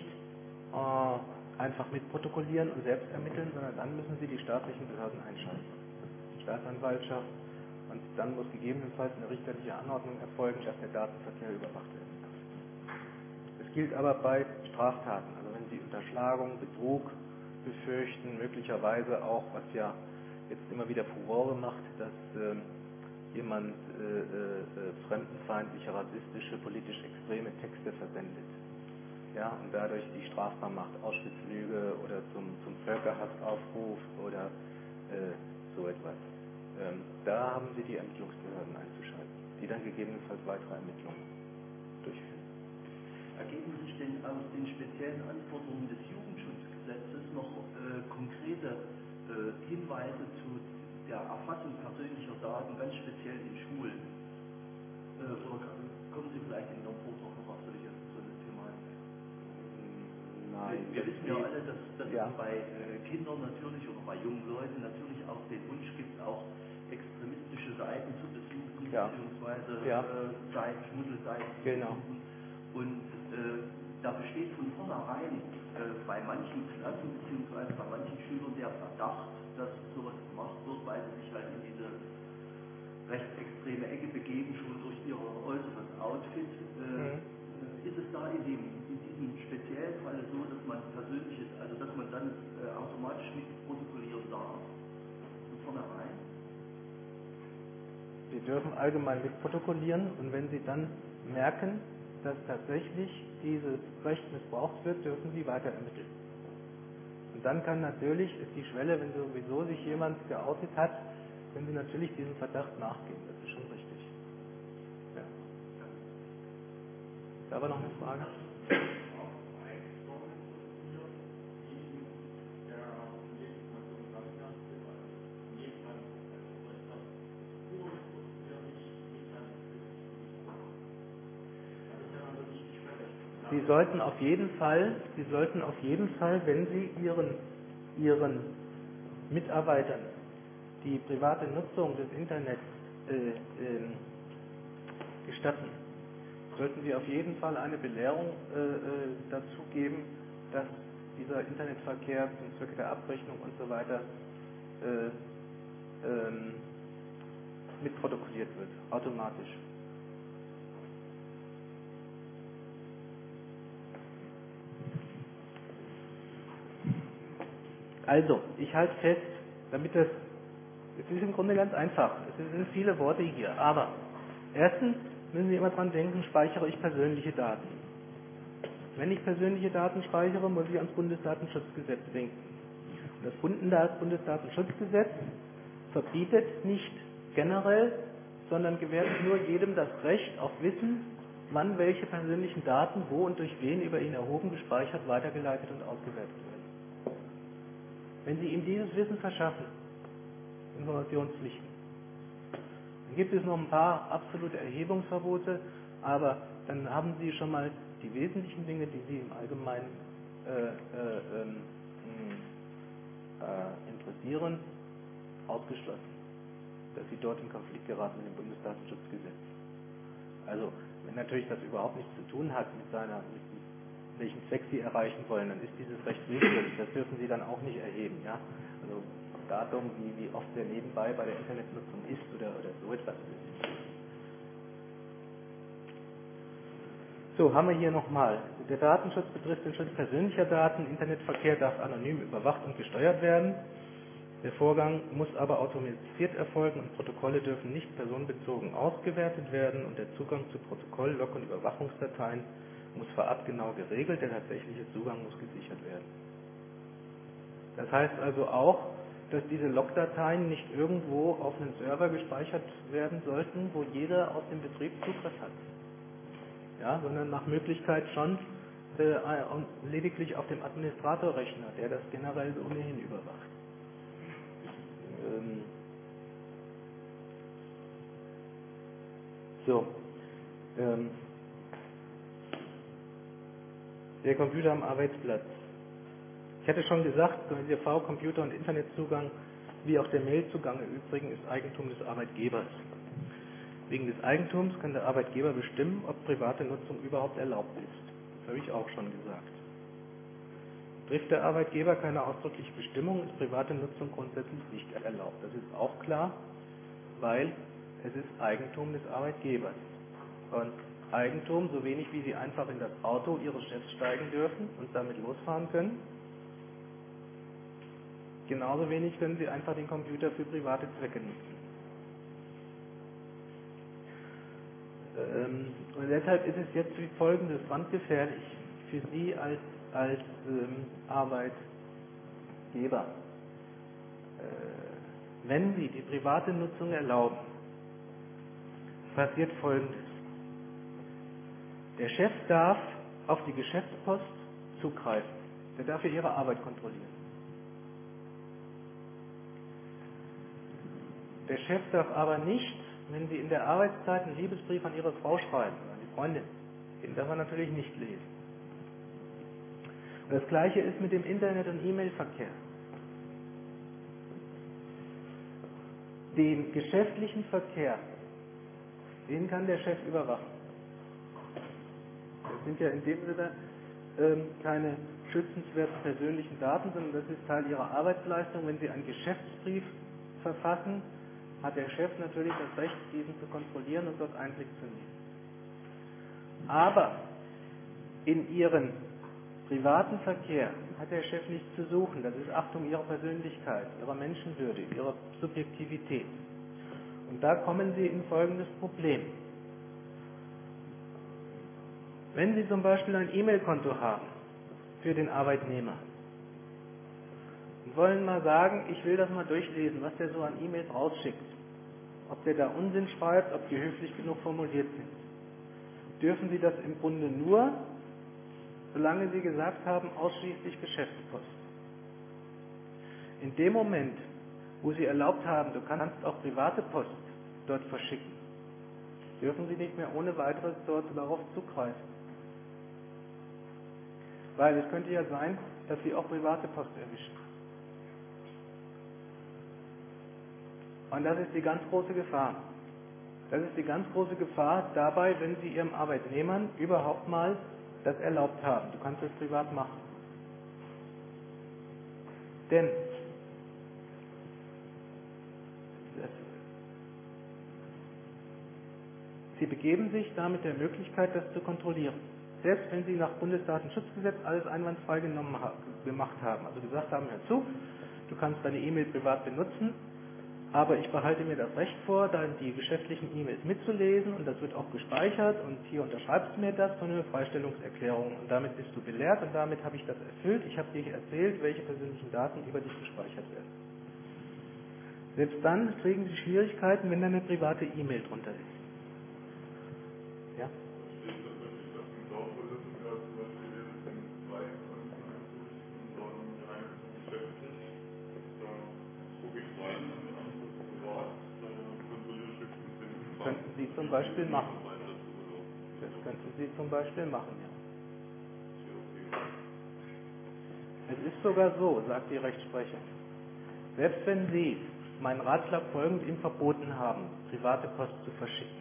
äh, einfach mitprotokollieren und selbst ermitteln, sondern dann müssen Sie die staatlichen Behörden einschalten. Staatsanwaltschaft, und dann muss gegebenenfalls eine richterliche Anordnung erfolgen, dass der Datenverkehr überwacht werden kann. Das gilt aber bei Straftaten, also wenn Sie Unterschlagung, Betrug befürchten, möglicherweise auch, was ja jetzt immer wieder Furore macht, dass äh, jemand äh, äh, fremdenfeindliche, rassistische, politisch extreme Texte versendet. Ja, und dadurch die strafbar macht, Auschwitz-Lüge oder zum, zum Völkerhassaufruf oder äh, so etwas. Ähm, da haben Sie die Ermittlungsbehörden einzuschalten, die dann gegebenenfalls weitere Ermittlungen durchführen. Ergeben sich denn aus den speziellen Anforderungen des Jugendschutzgesetzes noch äh, konkrete äh, Hinweise zu der Erfassung persönlicher Daten, ganz speziell in Schulen? Äh, oder kommen Sie vielleicht in Ihrem Vortrag noch auf solche, so eine Thematik? Nein, wir, wir wissen ja alle, dass, dass ja. es bei äh, Kindern natürlich oder bei jungen Leuten natürlich auch den Wunsch gibt, auch extremistische Seiten zu besuchen, ja. beziehungsweise ja. äh, Seiten, Schmuddelseiten zu genau. besuchen. Und äh, da besteht von vornherein äh, bei manchen Klassen beziehungsweise bei manchen Schülern der Verdacht, dass sowas gemacht wird, weil sie sich halt in diese rechtsextreme Ecke begeben, schon durch ihr äußeres Outfit. Äh, mhm. Ist es da in, dem, in diesem speziellen Fall so, dass man persönliches, also dass man dann äh, automatisch mit protokollieren darf? Von vornherein? Sie dürfen allgemein mit protokollieren und wenn Sie dann merken, dass tatsächlich dieses Recht missbraucht wird, dürfen Sie weiter ermitteln. Und dann kann natürlich, ist die Schwelle, wenn sowieso sich jemand geoutet hat, können Sie natürlich diesem Verdacht nachgehen. Das ist schon richtig. Ja. Da war noch eine Frage? Sie sollten auf jeden Fall, Sie sollten auf jeden Fall, wenn Sie Ihren, Ihren Mitarbeitern die private Nutzung des Internets äh, äh, gestatten, sollten Sie auf jeden Fall eine Belehrung äh, äh, dazu geben, dass dieser Internetverkehr zum Zwecke der Abrechnung und so weiter äh, ähm, mitprotokolliert wird, automatisch. Also, ich halte fest, damit das, es ist im Grunde ganz einfach, es sind viele Worte hier, aber erstens müssen Sie immer dran denken, speichere ich persönliche Daten. Wenn ich persönliche Daten speichere, muss ich ans Bundesdatenschutzgesetz denken. Und das Bundesdatenschutzgesetz verbietet nicht generell, sondern gewährt nur jedem das Recht auf Wissen, wann welche persönlichen Daten wo und durch wen über ihn erhoben, gespeichert, weitergeleitet und ausgewertet werden. Wenn Sie ihm dieses Wissen verschaffen, Informationspflichten, dann gibt es noch ein paar absolute Erhebungsverbote, aber dann haben Sie schon mal die wesentlichen Dinge, die Sie im Allgemeinen äh, äh, ähm, äh, interessieren, ausgeschlossen, dass Sie dort in Konflikt geraten mit dem Bundesdatenschutzgesetz. Also, wenn natürlich das überhaupt nichts zu tun hat mit seiner, mit welchen Zweck Sie erreichen wollen, dann ist dieses Recht willkürlich. Das dürfen Sie dann auch nicht erheben. Ja? Also Datum, wie, wie oft der nebenbei bei der Internetnutzung ist oder, oder so etwas. So, haben wir hier nochmal. Der Datenschutz betrifft den Schutz persönlicher Daten. Internetverkehr darf anonym überwacht und gesteuert werden. Der Vorgang muss aber automatisiert erfolgen und Protokolle dürfen nicht personenbezogen ausgewertet werden und der Zugang zu Protokoll-, Log- und Überwachungsdateien muss vorab genau geregelt, der tatsächliche Zugang muss gesichert werden. Das heißt also auch, dass diese Logdateien nicht irgendwo auf einen Server gespeichert werden sollten, wo jeder aus dem Betrieb Zugriff hat. Ja, sondern nach Möglichkeit schon äh, lediglich auf dem Administratorrechner, der das generell ohnehin überwacht. Ähm so. Ähm der Computer am Arbeitsplatz. Ich hatte schon gesagt, der V, Computer und Internetzugang, wie auch der Mailzugang im Übrigen, ist Eigentum des Arbeitgebers. Wegen des Eigentums kann der Arbeitgeber bestimmen, ob private Nutzung überhaupt erlaubt ist. Das habe ich auch schon gesagt. Trifft der Arbeitgeber keine ausdrückliche Bestimmung, ist private Nutzung grundsätzlich nicht erlaubt. Das ist auch klar, weil es ist Eigentum des Arbeitgebers. Und Eigentum, so wenig wie Sie einfach in das Auto Ihres Chefs steigen dürfen und damit losfahren können, genauso wenig können Sie einfach den Computer für private Zwecke nutzen. Ähm, und deshalb ist es jetzt wie folgendes brandgefährlich für Sie als, als ähm, Arbeitgeber. Äh, wenn Sie die private Nutzung erlauben, passiert Folgendes. Der Chef darf auf die Geschäftspost zugreifen. Der darf hier Ihre Arbeit kontrollieren. Der Chef darf aber nicht, wenn Sie in der Arbeitszeit einen Liebesbrief an Ihre Frau schreiben, an die Freundin, den darf er natürlich nicht lesen. Und das Gleiche ist mit dem Internet- und E-Mail-Verkehr. Den geschäftlichen Verkehr, den kann der Chef überwachen. Das sind ja in dem Sinne ähm, keine schützenswerten persönlichen Daten, sondern das ist Teil Ihrer Arbeitsleistung. Wenn Sie einen Geschäftsbrief verfassen, hat der Chef natürlich das Recht, diesen zu kontrollieren und dort Einblick zu nehmen. Aber in Ihren privaten Verkehr hat der Chef nichts zu suchen. Das ist Achtung Ihrer Persönlichkeit, Ihrer Menschenwürde, Ihrer Subjektivität. Und da kommen Sie in folgendes Problem. Wenn Sie zum Beispiel ein E-Mail-Konto haben für den Arbeitnehmer und wollen mal sagen, ich will das mal durchlesen, was der so an E-Mails rausschickt, ob der da Unsinn schreibt, ob die höflich genug formuliert sind, dürfen Sie das im Grunde nur, solange Sie gesagt haben, ausschließlich Geschäftspost. In dem Moment, wo Sie erlaubt haben, du kannst auch private Post dort verschicken, dürfen Sie nicht mehr ohne weiteres dort darauf zugreifen. Weil es könnte ja sein, dass Sie auch private Post erwischen. Und das ist die ganz große Gefahr. Das ist die ganz große Gefahr dabei, wenn Sie Ihrem Arbeitnehmern überhaupt mal das erlaubt haben. Du kannst das privat machen. Denn Sie begeben sich damit der Möglichkeit, das zu kontrollieren. selbst wenn Sie nach Bundesdatenschutzgesetz alles einwandfrei genommen, gemacht haben, also gesagt haben, hör zu, du kannst deine E-Mail privat benutzen, aber ich behalte mir das Recht vor, dann die geschäftlichen E-Mails mitzulesen und das wird auch gespeichert und hier unterschreibst du mir das, so eine Freistellungserklärung und damit bist du belehrt und damit habe ich das erfüllt. Ich habe dir erzählt, welche persönlichen Daten über dich gespeichert werden. Selbst dann kriegen Sie Schwierigkeiten, wenn da eine private E-Mail drunter ist. Ja? Könnten Sie zum Beispiel machen. Das könnten Sie zum Beispiel machen, ja. Es ist sogar so, sagt die Rechtsprechung, selbst wenn Sie meinen Ratschlag folgend ihm verboten haben, private Post zu verschicken,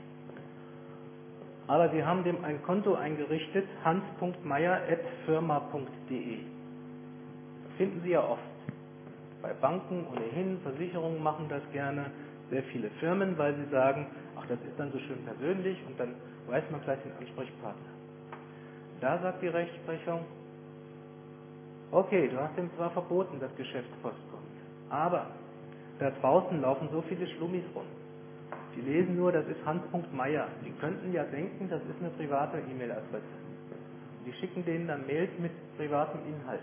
aber Sie haben dem ein Konto eingerichtet, hans punkt meier at firma punkt de. Finden Sie ja oft. Bei Banken ohnehin, Versicherungen machen das gerne, sehr viele Firmen, weil sie sagen, ach, das ist dann so schön persönlich und dann weiß man gleich den Ansprechpartner. Da sagt die Rechtsprechung, okay, du hast ihm zwar verboten, das Geschäftspostkonto, aber da draußen laufen so viele Schlummis rum. Die lesen nur, das ist hans punkt meier. Die könnten ja denken, das ist eine private E-Mail-Adresse. Die schicken denen dann Mails mit privatem Inhalt.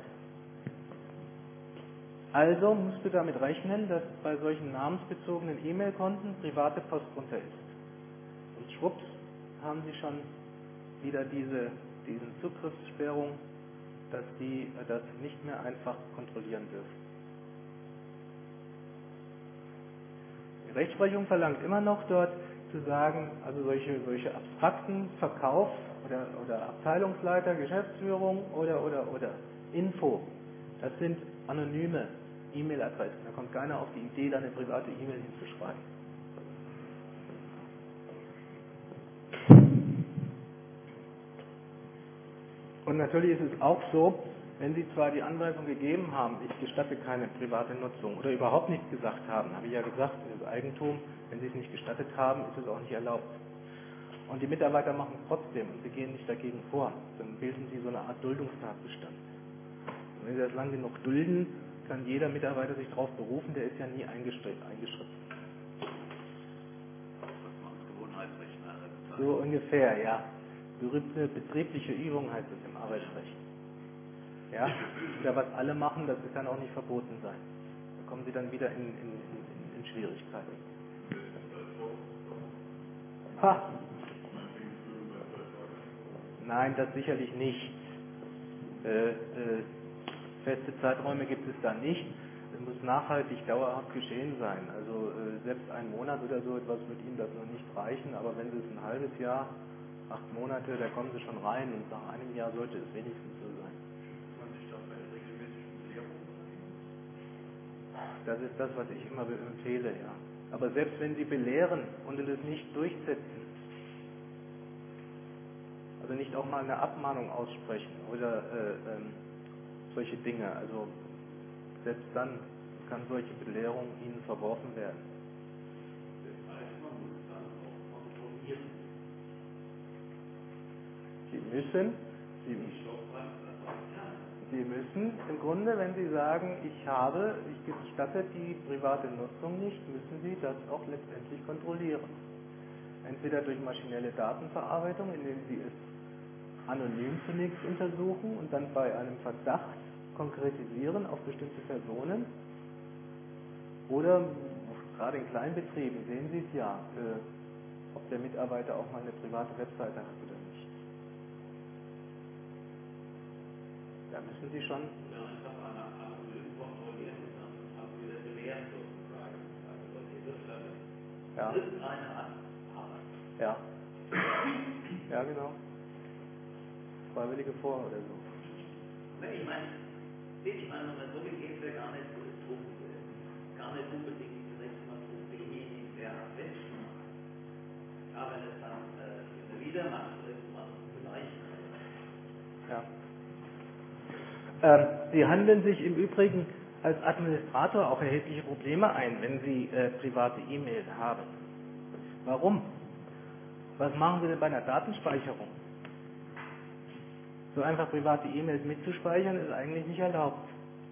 Also musst du damit rechnen, dass bei solchen namensbezogenen E-Mail-Konten private Post drunter ist. Und schwupps haben sie schon wieder diese diesen Zugriffssperrung, dass die das nicht mehr einfach kontrollieren dürfen. Die Rechtsprechung verlangt immer noch dort zu sagen, also solche, solche abstrakten Verkauf oder, oder Abteilungsleiter, Geschäftsführung oder, oder, oder Info, das sind anonyme E-Mail-Adressen. Da kommt keiner auf die Idee, da eine private E-Mail hinzuschreiben. Und natürlich ist es auch so, wenn Sie zwar die Anweisung gegeben haben, ich gestatte keine private Nutzung oder überhaupt nichts gesagt haben, habe ich ja gesagt, das ist Eigentum, wenn Sie es nicht gestattet haben, ist es auch nicht erlaubt. Und die Mitarbeiter machen es trotzdem und sie gehen nicht dagegen vor, dann bilden Sie so eine Art Duldungstatbestand. Und wenn Sie das lang genug dulden, kann jeder Mitarbeiter sich darauf berufen, der ist ja nie eingeschritten. So ungefähr, ja. Berühmte betriebliche Übung heißt es im Arbeitsrecht. Ja, oder was alle machen, das kann auch nicht verboten sein. Da kommen Sie dann wieder in, in, in, in Schwierigkeiten. Ha! Nein, das sicherlich nicht. Äh, äh, feste Zeiträume gibt es da nicht. Es muss nachhaltig, dauerhaft geschehen sein. Also äh, selbst ein Monat oder so etwas wird Ihnen das noch nicht reichen, aber wenn Sie es ein halbes Jahr, acht Monate, da kommen Sie schon rein und nach einem Jahr sollte es wenigstens so sein. Man sich das bei regelmäßigen Belehrungen unternehmen? Das ist das, was ich immer empfehle, ja. Aber selbst wenn Sie belehren und es nicht durchsetzen, also nicht auch mal eine Abmahnung aussprechen oder äh, ähm, solche Dinge, also selbst dann kann solche Belehrung Ihnen verworfen werden. Das heißt, man muss dann auch kontrollieren. Sie müssen, Sie, Sie müssen im Grunde, wenn Sie sagen, ich habe, ich gestatte die private Nutzung nicht, müssen Sie das auch letztendlich kontrollieren. Entweder durch maschinelle Datenverarbeitung, indem Sie es anonym zunächst untersuchen und dann bei einem Verdacht konkretisieren auf bestimmte Personen, oder gerade in Kleinbetrieben sehen Sie es ja, äh, ob der Mitarbeiter auch mal eine private Webseite hat oder nicht. Da müssen Sie schon. Oder einfach anonym kontrollieren und dann haben Sie wieder belehren sozusagen. Also die Wirtschaft. Ja. Irgendeine Art. Ja. Ja, genau. Freiwillige Vor- oder so. Ich meine, ich meine, wenn man so geht, geht es ja gar nicht drum, gar nicht unbedingt zunächst mal drum, denjenigen, der am besten macht. Aber wenn es dann äh, wieder macht, irgendwann vielleicht. Ja. Ähm, Sie handeln sich im Übrigen als Administrator auch erhebliche Probleme ein, wenn Sie äh, private E-Mail haben. Warum? Was machen Sie denn bei einer Datenspeicherung? So einfach private E-Mails mitzuspeichern, ist eigentlich nicht erlaubt.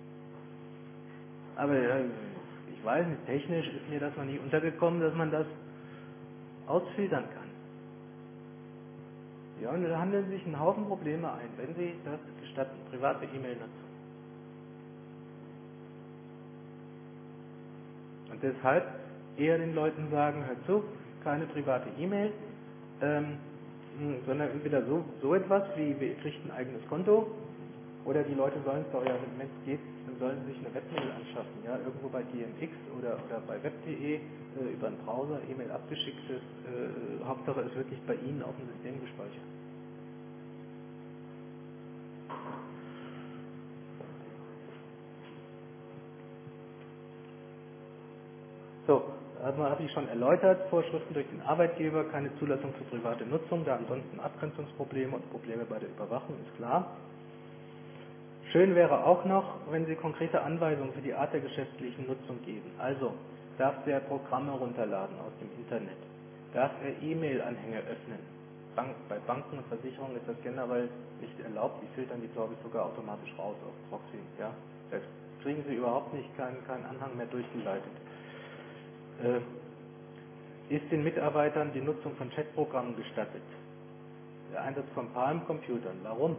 Aber äh, ich weiß nicht, technisch ist mir das noch nie untergekommen, dass man das ausfiltern kann. Ja, und da handeln sich einen Haufen Probleme ein, wenn Sie das gestatten, private E-Mail-Nutzung. Und deshalb eher den Leuten sagen, hört zu, keine private E-Mail, ähm, sondern entweder so, so etwas wie, ihr kriegt ein eigenes Konto, oder die Leute sollen es doch, ja, wenn es geht, dann sollen sie sich eine Webmail anschaffen, ja, irgendwo bei G M X oder, oder bei web punkt de, äh, über einen Browser, E-Mail abgeschicktes, äh, Hauptsache ist wirklich bei Ihnen auf dem System gespeichert. So, also habe ich schon erläutert, Vorschriften durch den Arbeitgeber, keine Zulassung für private Nutzung, da ansonsten Abgrenzungsprobleme und Probleme bei der Überwachung, ist klar. Schön wäre auch noch, wenn Sie konkrete Anweisungen für die Art der geschäftlichen Nutzung geben. Also, darf der Programme runterladen aus dem Internet? Darf er E-Mail-Anhänge öffnen? Bank, bei Banken und Versicherungen ist das generell nicht erlaubt. Die filtern die, glaube ich, sogar automatisch raus auf Proxy. Ja? Da kriegen Sie überhaupt nicht keinen, keinen Anhang mehr durchgeleitet. Äh, ist den Mitarbeitern die Nutzung von Chatprogrammen gestattet? Der Einsatz von Palm-Computern. Warum?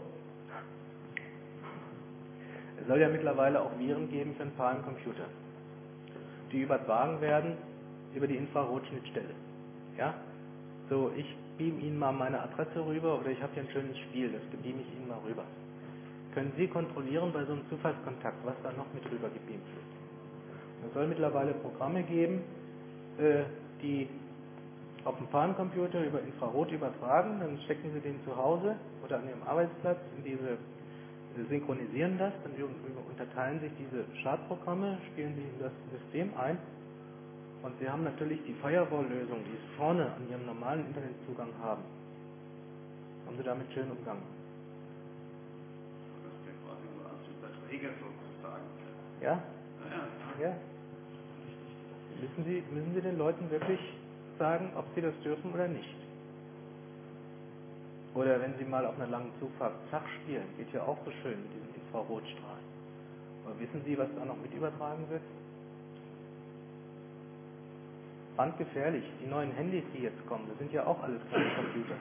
Es soll ja mittlerweile auch Viren geben für einen Palm-Computer, die übertragen werden über die Infrarotschnittstelle. Ja? So, ich beam Ihnen mal meine Adresse rüber oder ich habe hier ein schönes Spiel, das beam ich Ihnen mal rüber. Können Sie kontrollieren bei so einem Zufallskontakt, was da noch mit rüber gebeamt wird? Es soll mittlerweile Programme geben, äh, die auf dem Palm-Computer über Infrarot übertragen, dann stecken Sie den zu Hause oder an Ihrem Arbeitsplatz in diese synchronisieren das, dann unterteilen sich diese Schadprogramme, spielen sie in das System ein und Sie haben natürlich die Firewall-Lösung, die Sie vorne an Ihrem normalen Internetzugang haben. Haben Sie damit schön umgangen? Das ist ja quasi nur als Überträger sozusagen. Ja? Ja. Ja. Müssen Sie, müssen Sie den Leuten wirklich sagen, ob sie das dürfen oder nicht? Oder wenn Sie mal auf einer langen Zugfahrt Schach spielen, geht ja auch so schön mit diesen Infrarotstrahlen. Aber wissen Sie, was da noch mit übertragen wird? Brandgefährlich. Die neuen Handys, die jetzt kommen, das sind ja auch alles kleine Computer.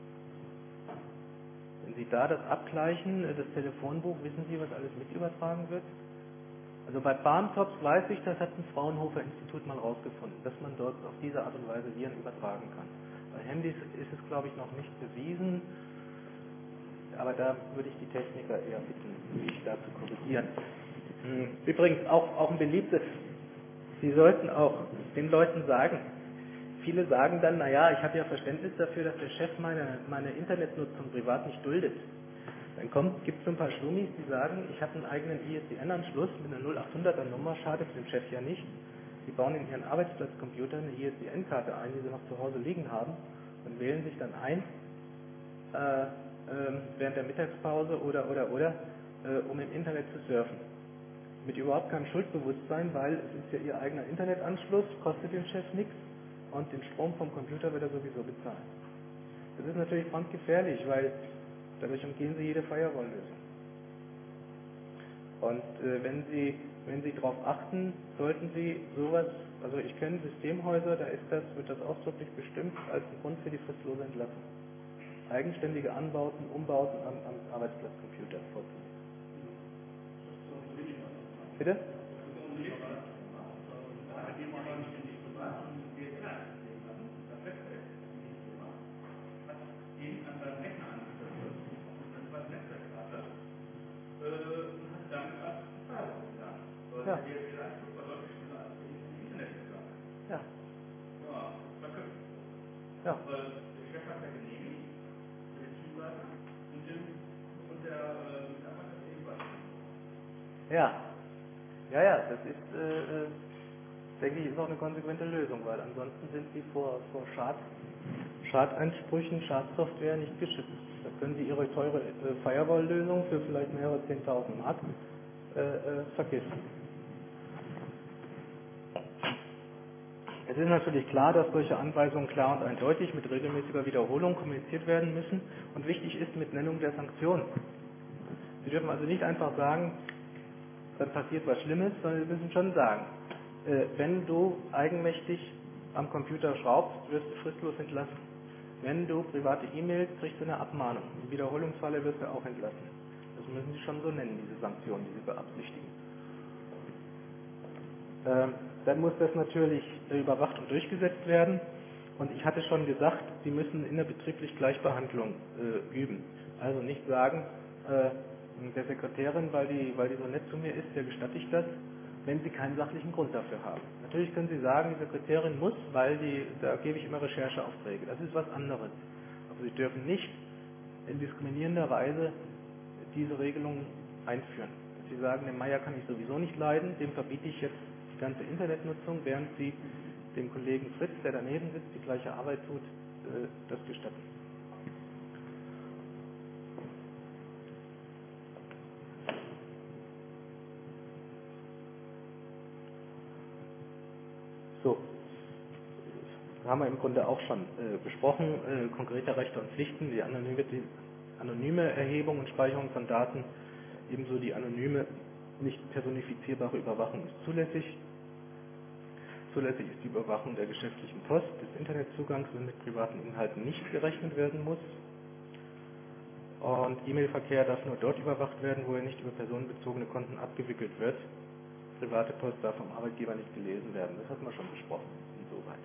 Wenn Sie da das abgleichen, das Telefonbuch, wissen Sie, was alles mit übertragen wird? Also bei Palmtops weiß ich, das hat ein Fraunhofer Institut mal rausgefunden, dass man dort auf diese Art und Weise Viren übertragen kann. Bei Handys ist es, glaube ich, noch nicht bewiesen, aber da würde ich die Techniker eher bitten, mich da zu korrigieren. Übrigens auch, auch ein beliebtes, Sie sollten auch den Leuten sagen, viele sagen dann, naja, ich habe ja Verständnis dafür, dass der Chef meine, meine Internetnutzung privat nicht duldet. Dann gibt es so ein paar Schlummis, die sagen, ich habe einen eigenen I S D N-Anschluss mit einer null achthunderter Nummer, schadet dem Chef ja nicht. Die bauen in ihren Arbeitsplatzcomputer eine I S D N-Karte ein, die sie noch zu Hause liegen haben und wählen sich dann ein, äh, äh, während der Mittagspause oder, oder, oder, äh, um im Internet zu surfen. Mit überhaupt keinem Schuldbewusstsein, weil es ist ja ihr eigener Internetanschluss, kostet dem Chef nichts und den Strom vom Computer wird er sowieso bezahlen. Das ist natürlich brandgefährlich, weil dadurch umgehen Sie jede Firewall-Lösung. Und äh, wenn Sie wenn Sie darauf achten, sollten Sie sowas, also ich kenne Systemhäuser, da ist das, wird das ausdrücklich bestimmt als ein Grund für die fristlose Entlassung. Eigenständige Anbauten, Umbauten am, am Arbeitsplatzcomputer vorzunehmen. Bitte? Ja. Ja. Ja. Ja. Ja, ja, das ist, äh, denke ich, ist auch eine konsequente Lösung, weil ansonsten sind Sie vor, vor Schad, Schadansprüchen, Schadsoftware nicht geschützt. Da können Sie Ihre teure äh, Firewall-Lösung für vielleicht mehrere zehntausend Mark äh, äh, vergessen. Es ist natürlich klar, dass solche Anweisungen klar und eindeutig mit regelmäßiger Wiederholung kommuniziert werden müssen und wichtig ist mit Nennung der Sanktionen. Sie dürfen also nicht einfach sagen, dann passiert was Schlimmes, sondern Sie müssen schon sagen, äh, wenn du eigenmächtig am Computer schraubst, wirst du fristlos entlassen. Wenn du private E-Mails kriegst du eine Abmahnung. Im Wiederholungsfalle wirst du auch entlassen. Das müssen Sie schon so nennen, diese Sanktionen, die Sie beabsichtigen. Ähm, dann muss das natürlich überwacht und durchgesetzt werden. Und ich hatte schon gesagt, Sie müssen innerbetrieblich Gleichbehandlung äh, üben. Also nicht sagen, äh, der Sekretärin, weil die, weil die so nett zu mir ist, der gestatte ich das, wenn Sie keinen sachlichen Grund dafür haben. Natürlich können Sie sagen, die Sekretärin muss, weil die, da gebe ich immer Rechercheaufträge. Das ist was anderes. Aber Sie dürfen nicht in diskriminierender Weise diese Regelung einführen. Dass Sie sagen, den Meier kann ich sowieso nicht leiden, dem verbiete ich jetzt die ganze Internetnutzung, während Sie dem Kollegen Fritz, der daneben sitzt, die gleiche Arbeit tut, das gestatten. So, haben wir im Grunde auch schon äh, besprochen, äh, konkrete Rechte und Pflichten, die anonyme, die anonyme Erhebung und Speicherung von Daten, ebenso die anonyme, nicht personifizierbare Überwachung ist zulässig. Zulässig ist die Überwachung der geschäftlichen Post, des Internetzugangs, wenn mit privaten Inhalten nicht gerechnet werden muss. Und E-Mail-Verkehr darf nur dort überwacht werden, wo er nicht über personenbezogene Konten abgewickelt wird. Private Post darf vom Arbeitgeber nicht gelesen werden. Das hatten wir schon besprochen, insoweit.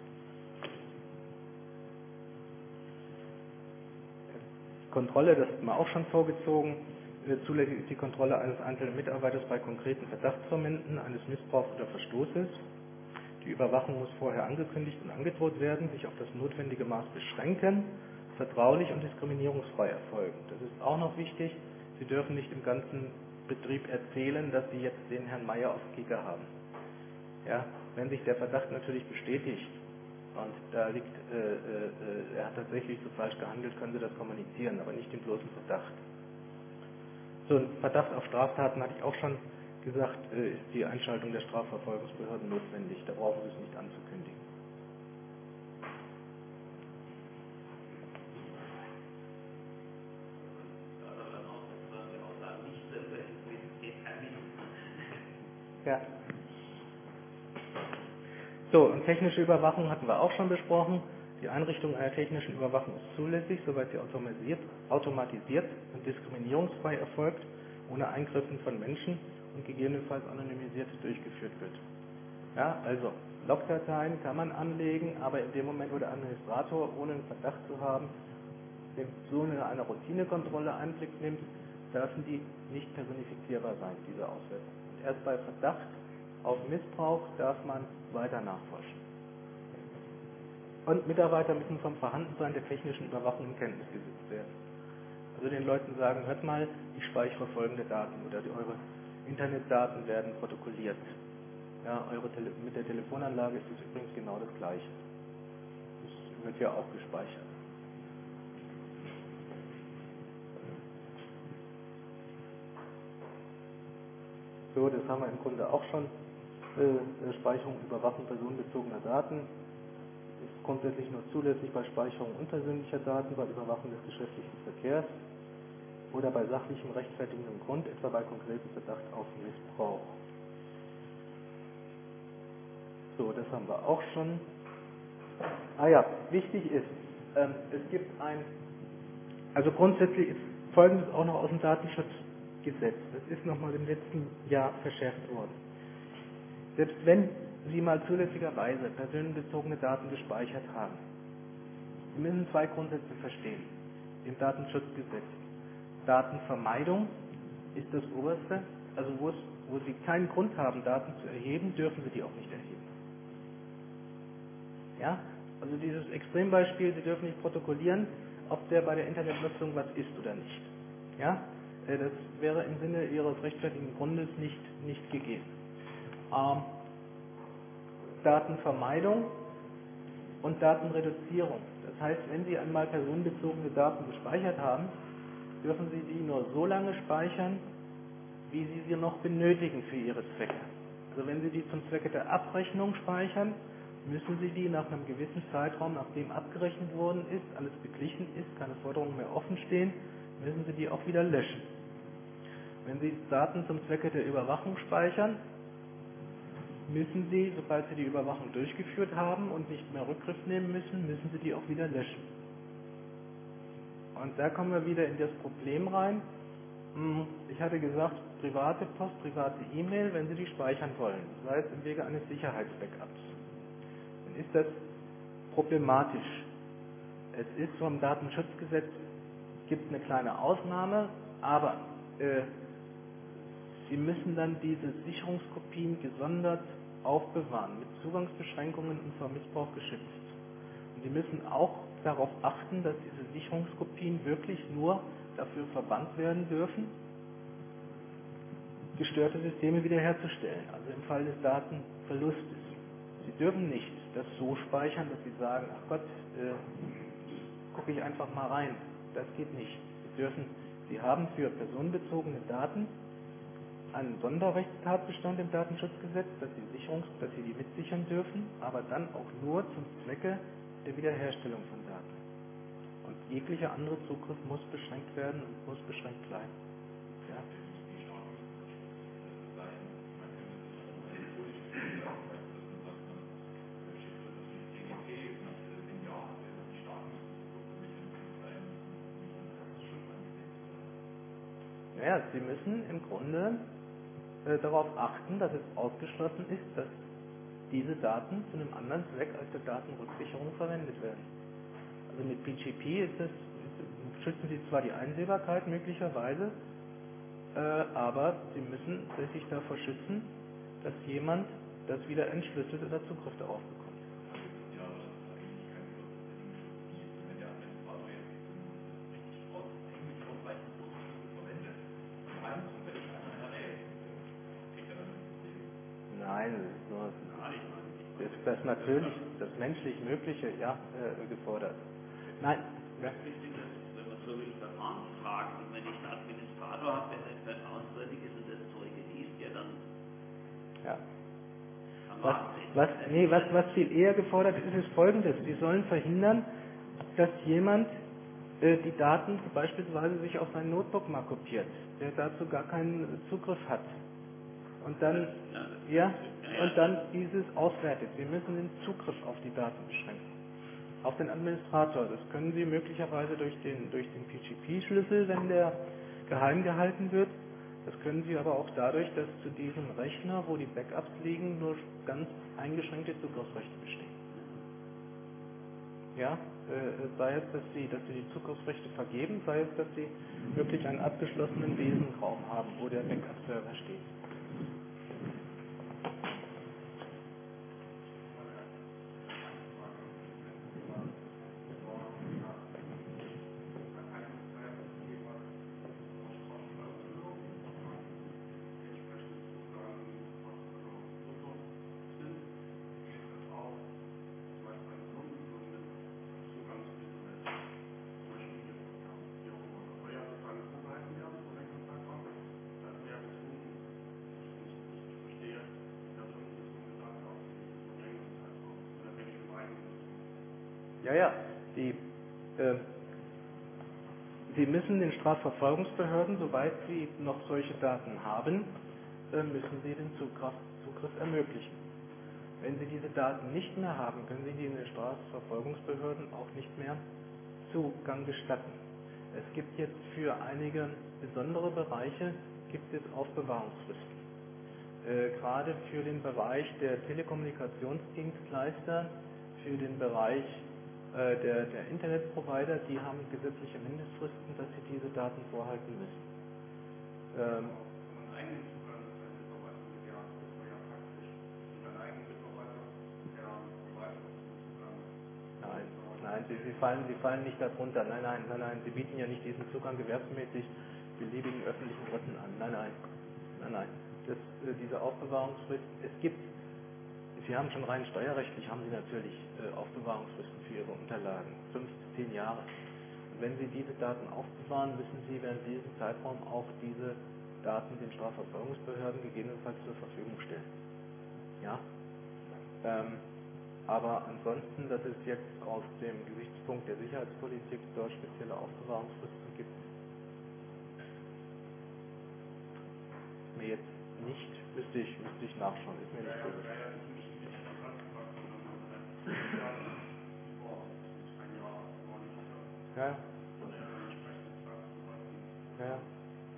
Kontrolle, das hatten wir auch schon vorgezogen. Zulässig ist die Kontrolle eines einzelnen Mitarbeiters bei konkreten Verdachtsmomenten eines Missbrauchs oder Verstoßes. Die Überwachung muss vorher angekündigt und angedroht werden, sich auf das notwendige Maß beschränken, vertraulich und diskriminierungsfrei erfolgen. Das ist auch noch wichtig. Sie dürfen nicht im ganzen Betrieb erzählen, dass Sie jetzt den Herrn Meier auf Kicker haben. Ja, wenn sich der Verdacht natürlich bestätigt und da liegt, äh, äh, er hat tatsächlich so falsch gehandelt, können Sie das kommunizieren, aber nicht den bloßen Verdacht. So ein Verdacht auf Straftaten, hatte ich auch schon gesagt, äh, ist die Einschaltung der Strafverfolgungsbehörden notwendig. Da brauchen Sie es nicht anzukündigen. Ja. So, und technische Überwachung hatten wir auch schon besprochen. Die Einrichtung einer technischen Überwachung ist zulässig, soweit sie automatisiert, automatisiert und diskriminierungsfrei erfolgt, ohne Eingriffen von Menschen und gegebenenfalls anonymisiert durchgeführt wird. Ja, also Logdateien kann man anlegen, aber in dem Moment, wo der Administrator, ohne einen Verdacht zu haben, in so eine Routinekontrolle Einblick nimmt, dürfen die nicht personifizierbar sein, diese Auswertung. Und erst bei Verdacht auf Missbrauch darf man weiter nachforschen. Und Mitarbeiter müssen vom Vorhandensein der technischen Überwachung in Kenntnis gesetzt werden. Also den Leuten sagen, hört mal, ich speichere folgende Daten oder die, eure Internetdaten werden protokolliert. Ja, eure Tele mit der Telefonanlage ist es übrigens genau das Gleiche. Das wird ja auch gespeichert. So, das haben wir im Grunde auch schon. Äh, Speicherung und Überwachung personenbezogener Daten ist grundsätzlich nur zulässig bei Speicherung unpersönlicher Daten, bei Überwachung des geschäftlichen Verkehrs oder bei sachlichem rechtfertigendem Grund, etwa bei konkretem Verdacht auf Missbrauch. So, das haben wir auch schon. Ah ja, wichtig ist, ähm, es gibt ein, also grundsätzlich ist Folgendes auch noch aus dem Datenschutzgesetz. Das ist nochmal im letzten Jahr verschärft worden. Selbst wenn Sie mal zulässigerweise personenbezogene Daten gespeichert haben, Sie müssen zwei Grundsätze verstehen im Datenschutzgesetz. Datenvermeidung ist das Oberste, also wo, es, wo Sie keinen Grund haben, Daten zu erheben, dürfen Sie die auch nicht erheben. Ja? Also dieses Extrembeispiel, Sie dürfen nicht protokollieren, ob der bei der Internetnutzung was ist oder nicht. Ja? Das wäre im Sinne Ihres rechtfertigen Grundes nicht, nicht gegeben. Ähm, Datenvermeidung und Datenreduzierung. Das heißt, wenn Sie einmal personenbezogene Daten gespeichert haben, dürfen Sie die nur so lange speichern, wie Sie sie noch benötigen für Ihre Zwecke. Also wenn Sie die zum Zwecke der Abrechnung speichern, müssen Sie die nach einem gewissen Zeitraum, nachdem abgerechnet worden ist, alles beglichen ist, keine Forderungen mehr offen stehen, müssen Sie die auch wieder löschen. Wenn Sie Daten zum Zwecke der Überwachung speichern, müssen Sie, sobald Sie die Überwachung durchgeführt haben und nicht mehr Rückgriff nehmen müssen, müssen Sie die auch wieder löschen. Und da kommen wir wieder in das Problem rein. Ich hatte gesagt, private Post, private E-Mail, wenn Sie die speichern wollen, sei es im Wege eines Sicherheitsbackups, dann ist das problematisch. Es ist vom Datenschutzgesetz, gibt eine kleine Ausnahme, aber äh, Sie müssen dann diese Sicherungskopien gesondert aufbewahren, mit Zugangsbeschränkungen und vor Missbrauch geschützt. Und Sie müssen auch darauf achten, dass diese Sicherungskopien wirklich nur dafür verbannt werden dürfen, gestörte Systeme wiederherzustellen, also im Fall des Datenverlustes. Sie dürfen nicht das so speichern, dass Sie sagen, ach Gott, äh, gucke ich einfach mal rein. Das geht nicht. Sie dürfen, Sie haben für personenbezogene Daten einen Sonderrechtstatbestand im Datenschutzgesetz, dass Sie, Sicherungs-, dass Sie die mitsichern dürfen, aber dann auch nur zum Zwecke der Wiederherstellung von Daten. Und jeglicher andere Zugriff muss beschränkt werden und muss beschränkt bleiben. Ja? Naja, Sie müssen im Grunde äh, darauf achten, dass es ausgeschlossen ist, dass diese Daten zu einem anderen Zweck als der Datenrücksicherung verwendet werden. Also mit P G P ist es, ist, schützen Sie zwar die Einsehbarkeit möglicherweise, äh, aber Sie müssen sich davor schützen, dass jemand das wieder entschlüsselt oder Zugriff darauf bekommt. Nein, nur das ist das natürlich, das menschlich Mögliche, ja, äh, gefordert. Nein. Ja. Wichtig ist, wenn man so will, Verfahrensfragen. Und wenn ich einen Administrator habe, der nicht vertrauenswürdig ist und das Zeug liest, ja dann. Ja. Was, was, nee, was, was viel eher gefordert ist, ist Folgendes. Sie sollen verhindern, dass jemand äh, die Daten beispielsweise sich auf sein Notebook mal kopiert, der dazu gar keinen Zugriff hat. Und dann, ja, und dann dieses auswertet. Sie müssen den Zugriff auf die Daten beschränken. Auf den Administrator. Das können Sie möglicherweise durch den, durch den P G P-Schlüssel, wenn der geheim gehalten wird. Das können Sie aber auch dadurch, dass zu diesem Rechner, wo die Backups liegen, nur ganz eingeschränkte Zugriffsrechte bestehen. Ja, äh, sei es, dass Sie, dass Sie die Zugriffsrechte vergeben, sei es, dass Sie wirklich einen abgeschlossenen Wesenraum haben, wo der Backup-Server steht. Ja, ja, die, äh, Sie müssen den Strafverfolgungsbehörden, soweit sie noch solche Daten haben, äh, müssen Sie den Zugriff, Zugriff ermöglichen. Wenn Sie diese Daten nicht mehr haben, können Sie den Strafverfolgungsbehörden auch nicht mehr Zugang gestatten. Es gibt jetzt für einige besondere Bereiche gibt es Aufbewahrungsfristen. Äh, gerade für den Bereich der Telekommunikationsdienstleister, für den Bereich äh, der, der Internetprovider, die haben gesetzliche Mindestfristen, dass sie diese Daten vorhalten müssen. Ähm, Nein, nein, Sie, Sie, fallen, Sie fallen nicht darunter. Nein, nein, nein, nein, Sie bieten ja nicht diesen Zugang gewerbsmäßig beliebigen öffentlichen Dritten an. Nein, nein, nein, nein. Das, äh, diese Aufbewahrungsfristen, es gibt, Sie haben schon rein steuerrechtlich, haben Sie natürlich äh, Aufbewahrungsfristen für Ihre Unterlagen, fünf bis zehn Jahre. Und wenn Sie diese Daten aufbewahren, müssen Sie während diesem Zeitraum auch diese Daten den Strafverfolgungsbehörden gegebenenfalls zur Verfügung stellen. Ja? Ähm, Aber ansonsten, dass es jetzt aus dem Gesichtspunkt der Sicherheitspolitik dort spezielle Aufbewahrungsfristen gibt, ist mir jetzt nicht, müsste ich, müsste ich nachschauen, ist mir nicht bewusst. Ja. Ja. Ja.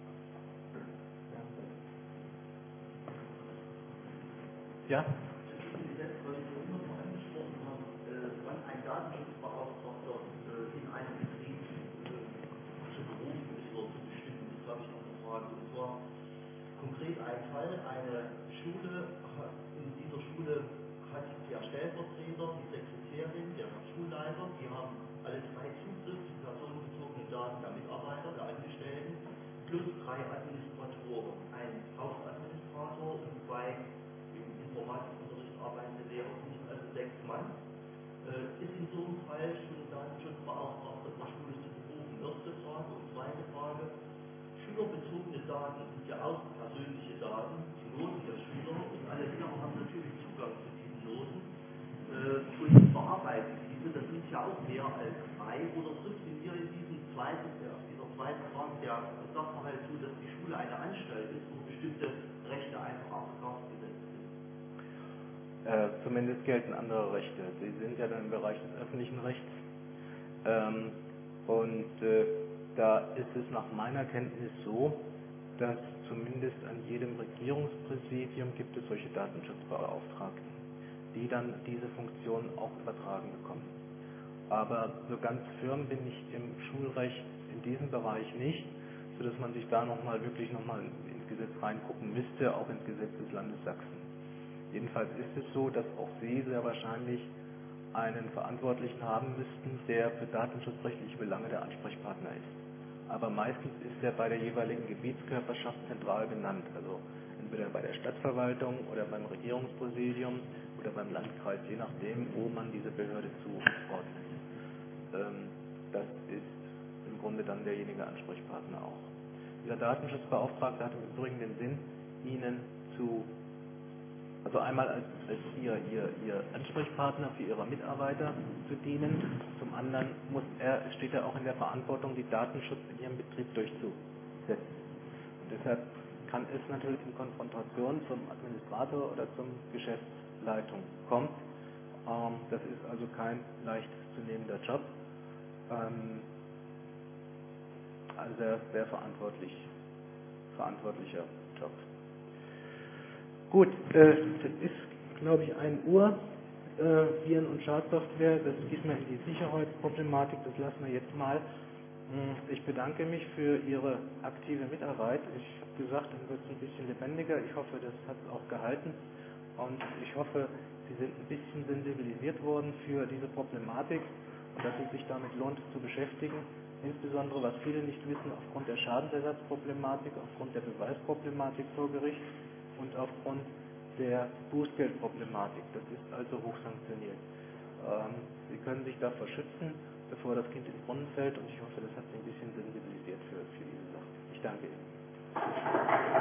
Ja. Jetzt, was ich vorhin noch angesprochen habe, äh, wann ein Datenschutzbeauftragter äh, in einem Betrieb äh, zu berufen ist oder zu bestimmen, das habe ich noch eine Frage. Und zwar konkret ein Fall, eine Schule, in dieser Schule hat der Stellvertreter, die Sekretärin, der Schulleiter, die haben alle drei Zugriff zu personenbezogenen Daten der Mitarbeiter, der Angestellten, plus drei Administratoren, ein Hauptadministrator und zwei im Informatikunterricht arbeitende Lehrer, sind also sechs Mann. Äh, ist in so einem Fall schon ein Datenschutzbeauftragter der Schule zu berufen? Erste Frage. Und zweite Frage, schülerbezogene Daten sind ja auch persönliche Daten, die Noten der Schüler, und alle Lehrer haben natürlich Zugang zu diesen Noten äh, und bearbeiten diese. Das sind ja auch mehr als drei. Oder trifft in hier in diesem zweiten, auf dieser zweiten Frage der Sachverhalt zu, dass die Schule eine Anstalt ist, wo bestimmte Rechte einfach auch gesetzt sind? Äh, zumindest gelten andere Rechte. Sie sind ja dann im Bereich des öffentlichen Rechts. Ähm, und äh, da ist es nach meiner Kenntnis so, dass zumindest an jedem Regierungspräsidium gibt es solche Datenschutzbeauftragten, die dann diese Funktion auch übertragen bekommen. Aber so ganz firm bin ich im Schulrecht in diesem Bereich nicht, sodass man sich da nochmal wirklich nochmal ins Gesetz reingucken müsste, auch ins Gesetz des Landes Sachsen. Jedenfalls ist es so, dass auch Sie sehr wahrscheinlich einen Verantwortlichen haben müssten, der für datenschutzrechtliche Belange der Ansprechpartner ist. Aber meistens ist er bei der jeweiligen Gebietskörperschaft zentral benannt, also entweder bei der Stadtverwaltung oder beim Regierungspräsidium oder beim Landkreis, je nachdem, wo man diese Behörde zuordnet. Ähm, das ist im Grunde dann derjenige Ansprechpartner auch. Dieser Datenschutzbeauftragte hat im Übrigen den Sinn, Ihnen zu Also einmal als, als ihr, ihr, ihr Ansprechpartner für Ihre Mitarbeiter zu dienen. Zum anderen muss er, steht er auch in der Verantwortung, die Datenschutz in Ihrem Betrieb durchzusetzen. Und deshalb kann es natürlich in Konfrontation zum Administrator oder zum Geschäftsleitung kommen. Ähm, das ist also kein leicht zu nehmender Job. Ähm, also sehr, sehr verantwortlich, verantwortlicher Job. Gut, äh, das ist, glaube ich, ein Uhr. Äh, Viren- und Schadsoftware, das geht mal in die Sicherheitsproblematik, das lassen wir jetzt mal. Ich bedanke mich für Ihre aktive Mitarbeit. Ich habe gesagt, dann wird es ein bisschen lebendiger. Ich hoffe, das hat es auch gehalten. Und ich hoffe, Sie sind ein bisschen sensibilisiert worden für diese Problematik und dass es sich damit lohnt zu beschäftigen. Insbesondere, was viele nicht wissen, aufgrund der Schadensersatzproblematik, aufgrund der Beweisproblematik vor Gericht und aufgrund der Bußgeldproblematik. Das ist also hochsanktioniert. Ähm, Sie können sich davor schützen, bevor das Kind in den Brunnen fällt, und ich hoffe, das hat Sie ein bisschen sensibilisiert für, für diese Sache. Ich danke Ihnen.